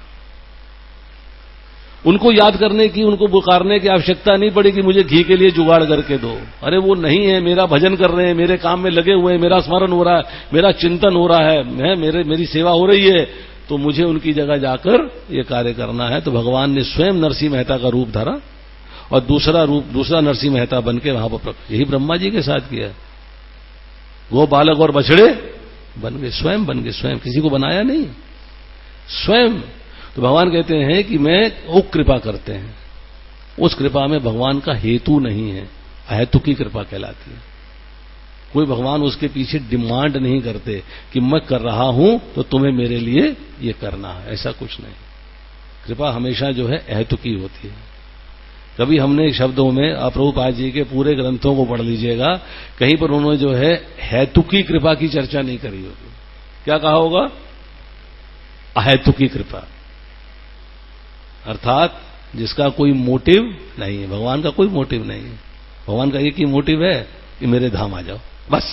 A: उनको याद करने की, उनको पुकारने की आवश्यकता नहीं पड़ेगी मुझे घी के लिए जुगाड़ करके दो। अरे वो नहीं है, मेरा भजन कर रहे हैं, मेरे काम में लगे हुए हैं, मेरा स्मरण हो रहा है, मेरा चिंतन हो रहा है, मेरी सेवा हो रही है, तो मुझे उनकी जगह जाकर ये कार्य करना है। तो भगवान ने स्वयं नरसिंह मेहता का रूप धरा और दूसरा नरसिंह मेहता बनके वहां पर, यही ब्रह्मा जी के साथ किया। वो बालक और बछड़े बन गए, स्वयं बन गए, स्वयं, किसी को बनाया नहीं, स्वयं। तो भगवान कहते हैं कि वो कृपा करते हैं, उस कृपा में भगवान का हेतु नहीं है, अहेतु की कृपा कहलाती है। कोई भगवान उसके पीछे डिमांड नहीं करते कि मैं कर रहा हूं तो तुम्हें मेरे लिए ये करना है, ऐसा कुछ नहीं। कृपा हमेशा जो है अहेतु की होती है। कभी हमने शब्दों में प्रभुपाद जी के पूरे ग्रंथों को पढ़ लीजिएगा, कहीं पर उन्होंने जो है हेतु की कृपा की चर्चा नहीं करी होगी। क्या कहा होगा? अहेतु की कृपा, अर्थात जिसका कोई मोटिव नहीं है। भगवान का कोई मोटिव नहीं है, भगवान का एक ही मोटिव है कि मेरे धाम आ जाओ, बस।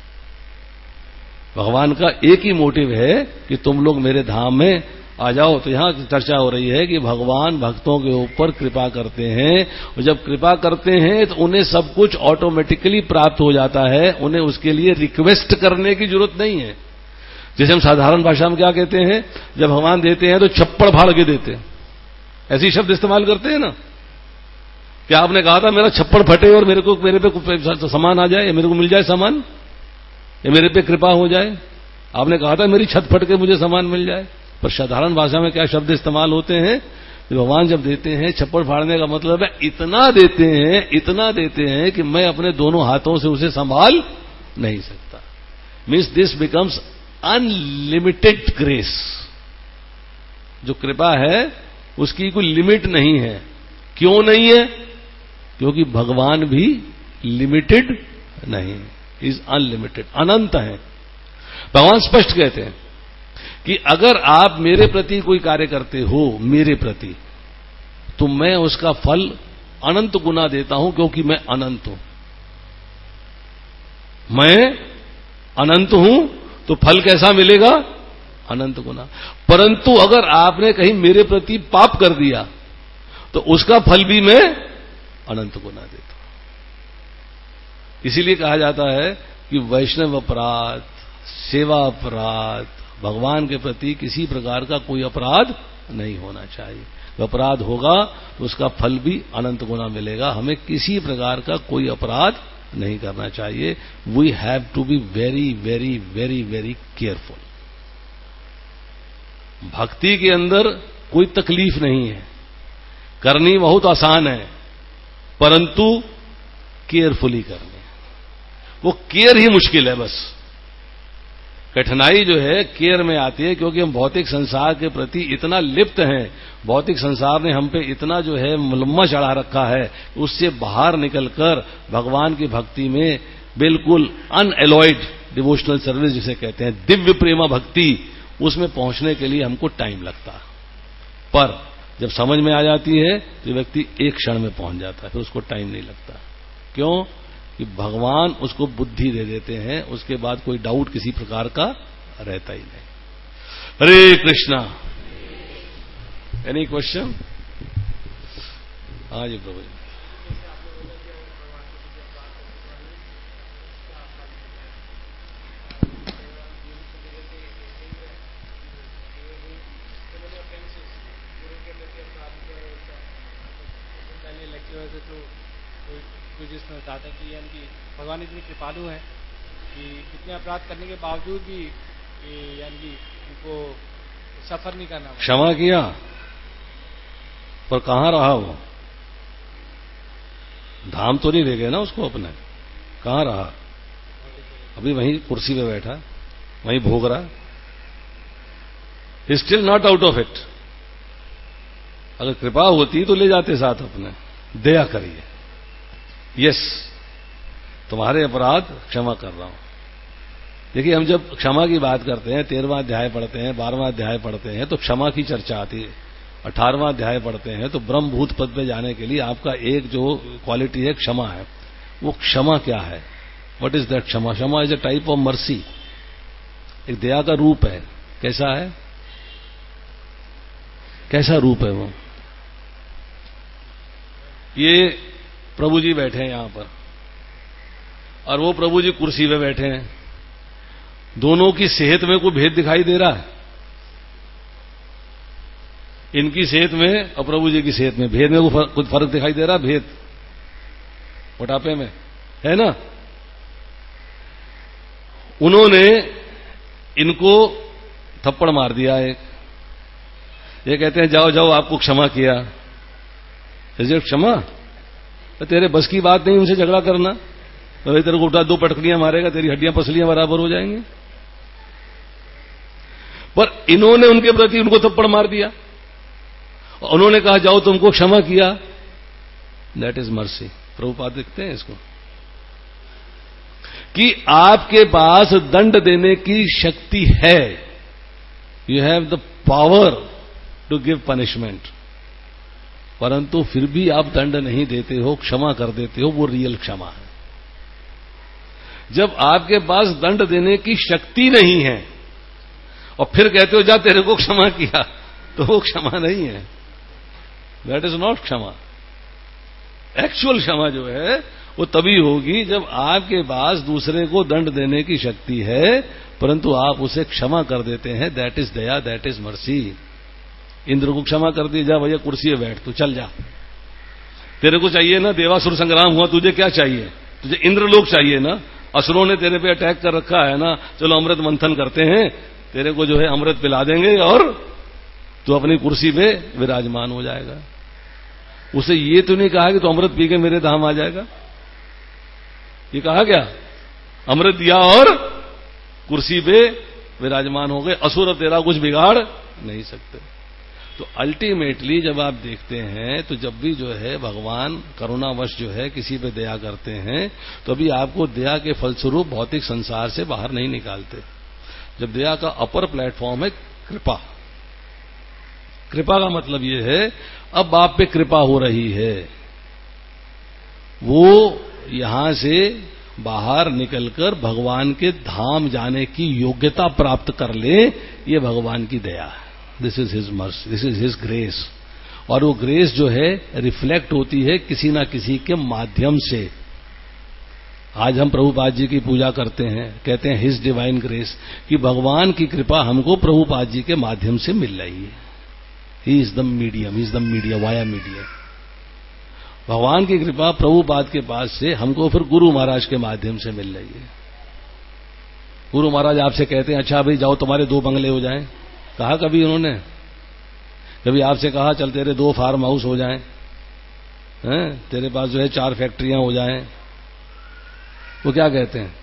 A: भगवान का एक ही मोटिव है कि तुम लोग मेरे धाम में आ जाओ। तो यहां चर्चा हो रही है कि भगवान भक्तों के ऊपर कृपा करते हैं, और जब कृपा करते हैं तो उन्हें सब कुछ ऑटोमेटिकली प्राप्त हो जाता है, उन्हें उसके लिए रिक्वेस्ट करने की जरूरत नहीं है। जैसे हम साधारण भाषा में क्या कहते हैं, जब भगवान देते हैं तो छप्पड़ फाड़ के देते हैं, ऐसी शब्द इस्तेमाल करते हैं ना। क्या आपने कहा था मेरा छप्पड़ फटे और मेरे पे सामान आ जाए, मेरे को मिल जाए सामान, या मेरे पे कृपा हो जाए? आपने कहा था मेरी छत फट के मुझे सामान मिल जाए। पर साधारण भाषा में क्या शब्द इस्तेमाल होते हैं? भगवान जब देते हैं, छप्पड़ फाड़ने का मतलब है इतना देते हैं कि मैं अपने दोनों हाथों से उसे संभाल नहीं सकता। Means this becomes unlimited grace. जो कृपा है उसकी कोई लिमिट नहीं है। क्यों नहीं है? क्योंकि भगवान भी लिमिटेड नहीं, इज अनलिमिटेड, अनंत है। भगवान स्पष्ट कहते हैं कि अगर आप मेरे प्रति कोई कार्य करते हो, मेरे प्रति, तो मैं उसका फल अनंत गुना देता हूं, क्योंकि मैं अनंत हूं। मैं अनंत हूं तो फल कैसा मिलेगा? अनंत गुना। परंतु अगर आपने कहीं मेरे प्रति पाप कर दिया तो उसका फल भी मैं अनंत गुना देता हूं। इसीलिए कहा जाता है कि वैष्णव अपराध, सेवा अपराध, भगवान के प्रति किसी प्रकार का कोई अपराध नहीं होना चाहिए। अपराध होगा तो उसका फल भी अनंत गुना मिलेगा। हमें किसी प्रकार का कोई अपराध नहीं करना चाहिए। We have to be very very very very careful. भक्ति के अंदर कोई तकलीफ नहीं है, करनी बहुत आसान है, परंतु केयरफुली करनी है। वो केयर ही मुश्किल है, बस कठिनाई जो है केयर में आती है, क्योंकि हम भौतिक संसार के प्रति इतना लिप्त हैं, भौतिक संसार ने हम पे इतना जो है मुलम्मा चढ़ा रखा है, उससे बाहर निकलकर भगवान की भक्ति में बिल्कुल अनएलॉयड डिवोशनल सर्विस जिसे कहते हैं, दिव्य प्रेमा भक्ति, उसमें पहुंचने के लिए हमको टाइम लगता है। पर जब समझ में आ जाती है तो व्यक्ति एक क्षण में पहुंच जाता है, फिर उसको टाइम नहीं लगता। क्यों? कि भगवान उसको बुद्धि दे देते हैं, उसके बाद कोई डाउट किसी प्रकार का रहता ही नहीं। हरे कृष्णा। Any question? हाँ जी प्रभु जी।
B: तो जिसमें बताते हैं कि यानी कि भगवान इतनी कृपालु हैं कि इतने अपराध करने के बावजूद भी यानी कि उनको सफर नहीं करना।
A: क्षमा किया पर कहां रहा वो? धाम तो नहीं ले गए ना उसको अपने? कहां रहा? अभी वहीं कुर्सी पे बैठा, वहीं भोग रहा। Still not out of it. अगर कृपा होती तो ले जाते साथ अपने। दया करिए, यस तुम्हारे अपराध क्षमा कर रहा हूं। देखिए, हम जब क्षमा की बात करते हैं, 13वां अध्याय पढ़ते हैं, 12वां अध्याय पढ़ते हैं, तो क्षमा की चर्चा आती है। 18वां अध्याय पढ़ते हैं तो ब्रह्मभूत पद पे जाने के लिए आपका एक जो क्वालिटी है क्षमा है। वो क्षमा क्या है? व्हाट इज दैट क्षमा? क्षमा is a type of mercy, एक दया का रूप है। कैसा है? कैसा रूप है वो? ये प्रभु जी बैठे हैं यहां पर और वो प्रभु जी कुर्सी पे बैठे हैं। दोनों की सेहत में कोई भेद दिखाई दे रहा है? इनकी सेहत में और प्रभु जी की सेहत में भेद में कुछ फर्क दिखाई दे रहा है? भेद मोटापे में है ना? उन्होंने इनको थप्पड़ मार दिया एक। ये कहते हैं जाओ जाओ आपको क्षमा किया। इज इट क्षमा? तो तेरे बस की बात नहीं उनसे झगड़ा करना। तो तेरे को उठा 2 पटकनियां मारेगा, तेरी हड्डियां पसलियां बराबर हो जाएंगी। पर इन्होंने उनके प्रति उनको थप्पड़ मार दिया। उन्होंने कहा जाओ तुमको क्षमा किया। That is mercy. प्रभुपाद देखते हैं इसको कि आपके पास दंड देने की शक्ति है। You have the power to give punishment, परंतु फिर भी आप दंड नहीं देते हो, क्षमा कर देते हो। वो रियल क्षमा है। जब आपके पास दंड देने की शक्ति नहीं है और फिर कहते हो जा तेरे को क्षमा किया, तो वो क्षमा नहीं है। दैट इज नॉट क्षमा। एक्चुअल क्षमा जो है वो तभी होगी जब आपके पास दूसरे को दंड देने की शक्ति है, परंतु आप उसे क्षमा कर देते हैं। दैट इज दया, दैट इज मर्सी। इंद्र को क्षमा कर दिया, जा भैया कुर्सी पे बैठ, तू चल जा। तेरे को चाहिए ना, देवासुर संग्राम हुआ, तुझे क्या चाहिए? तुझे इंद्र लोग चाहिए ना। असुरों ने तेरे पे अटैक कर रखा है ना, चलो अमृत मंथन करते हैं, तेरे को जो है अमृत पिला देंगे और तू अपनी कुर्सी पे विराजमान हो जाएगा। उसे ये तो नहीं कहा कि तू अमृत पी के मेरे धाम आ जाएगा। ये कहा क्या? अमृत दिया और कुर्सी पे विराजमान हो गए। असुर तेरा कुछ बिगाड़ नहीं सकते। तो अल्टीमेटली जब आप देखते हैं तो जब भी जो है भगवान करुणावश जो है किसी पे दया करते हैं, तो अभी आपको दया के फलस्वरूप भौतिक संसार से बाहर नहीं निकालते। जब दया का अपर प्लेटफॉर्म है कृपा। कृपा का मतलब यह है अब आप पे कृपा हो रही है, वो यहां से बाहर निकलकर भगवान के धाम जाने की योग्यता प्राप्त कर ले। ये भगवान की दया है। This is his mercy, this is his grace. और वो ग्रेस जो है रिफ्लेक्ट होती है किसी ना किसी के माध्यम से। आज हम प्रभुपाद जी की पूजा करते हैं, कहते हैं हिज डिवाइन ग्रेस, कि भगवान की कृपा हमको प्रभुपाद जी के माध्यम से मिल रही है। He is the medium, he is the media, via media. भगवान की कृपा प्रभुपाद के पास से हमको फिर गुरु महाराज के माध्यम से मिल रही है। गुरु महाराज आपसे कहते हैं अच्छा भाई जाओ तुम्हारे 2 बंगले हो जाएं। कहा कभी उन्होंने? कभी आपसे कहा चल तेरे 2 फार्म हाउस हो जाएं, हैं? तेरे पास जो है 4 फैक्ट्रियां हो जाएं? वो क्या कहते हैं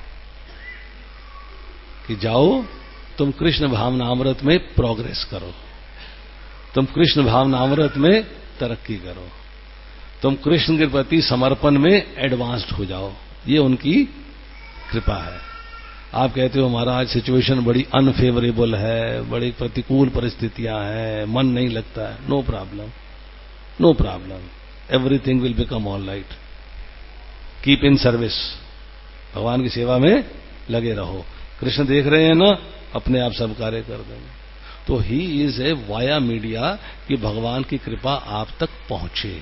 A: कि जाओ तुम कृष्ण भावनामृत में प्रोग्रेस करो, तुम कृष्ण भावनामृत में तरक्की करो, तुम कृष्ण के प्रति समर्पण में एडवांस्ड हो जाओ। ये उनकी कृपा है। आप कहते हो महाराज सिचुएशन बड़ी अनफेवरेबल है, बड़ी प्रतिकूल परिस्थितियां हैं, मन नहीं लगता है। No problem, no problem, everything will become all right. Keep in service, भगवान की सेवा में लगे रहो। कृष्ण देख रहे हैं ना, अपने आप सब कार्य कर देंगे। तो he is a via media कि भगवान की कृपा आप तक पहुंचे।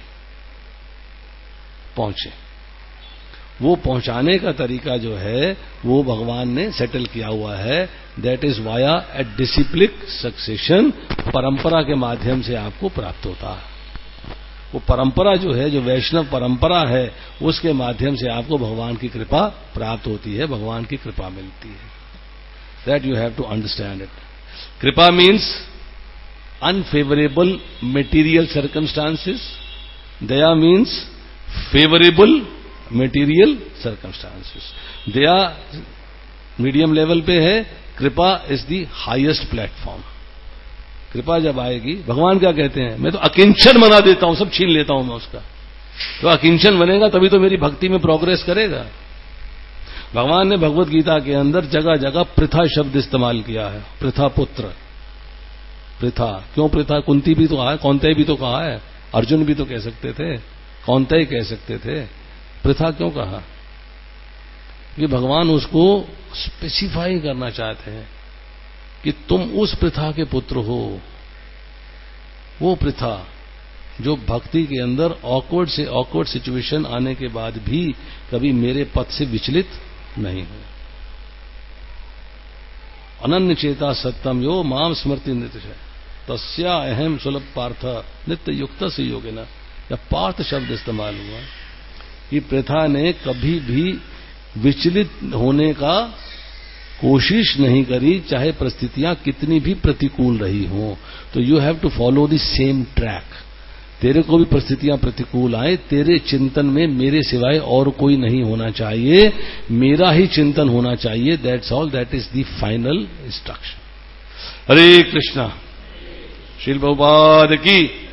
A: वो पहुंचाने का तरीका जो है वो भगवान ने सेटल किया हुआ है। That is via a disciplic succession, परंपरा के माध्यम से आपको प्राप्त होता है। वो परंपरा जो है, जो वैष्णव परंपरा है, उसके माध्यम से आपको भगवान की कृपा प्राप्त होती है, भगवान की कृपा मिलती है। That you have to understand it. कृपा मीन्स अनफेवरेबल मटेरियल सर्कमस्टांसेस, दया मीन्स फेवरेबल मटेरियल सर्कमस्टांसेस। दया मीडियम लेवल पे है, कृपा इज द हाईएस्ट प्लेटफॉर्म। कृपा जब आएगी, भगवान क्या कहते हैं, मैं तो अकिंचन बना देता हूं, सब छीन लेता हूं मैं उसका। तो अकिंचन बनेगा तभी तो मेरी भक्ति में प्रोग्रेस करेगा। भगवान ने भगवत गीता के अंदर जगह जगह प्रथा शब्द इस्तेमाल किया है। प्रथा पुत्र, प्रथा क्यों प्रथा? कुंती भी तो कहा है, कौनतेय भी तो कहा है, अर्जुन भी तो कह सकते थे, कौनतेय कह सकते थे। प्रथा क्यों कहा? कि भगवान उसको स्पेसिफाई करना चाहते हैं कि तुम उस प्रथा के पुत्र हो। वो प्रथा जो भक्ति के अंदर ऑकवर्ड से ऑकवर्ड सिचुएशन आने के बाद भी कभी मेरे पथ से विचलित नहीं हो। अनन्य चेता सत्यम यो माम स्मृति नित्य तस्या अहम सुलभ पार्थ नित्य युक्त से योगिना। या पार्थ शब्द इस्तेमाल हुआ कि प्रथा ने कभी भी विचलित होने का कोशिश नहीं करी, चाहे परिस्थितियां कितनी भी प्रतिकूल रही हों। तो you have to follow the same track. तेरे को भी परिस्थितियां प्रतिकूल आए, तेरे चिंतन में मेरे सिवाय और कोई नहीं होना चाहिए, मेरा ही चिंतन होना चाहिए। That's all, that is the final instruction. Hare Krishna. Srila Prabhupada की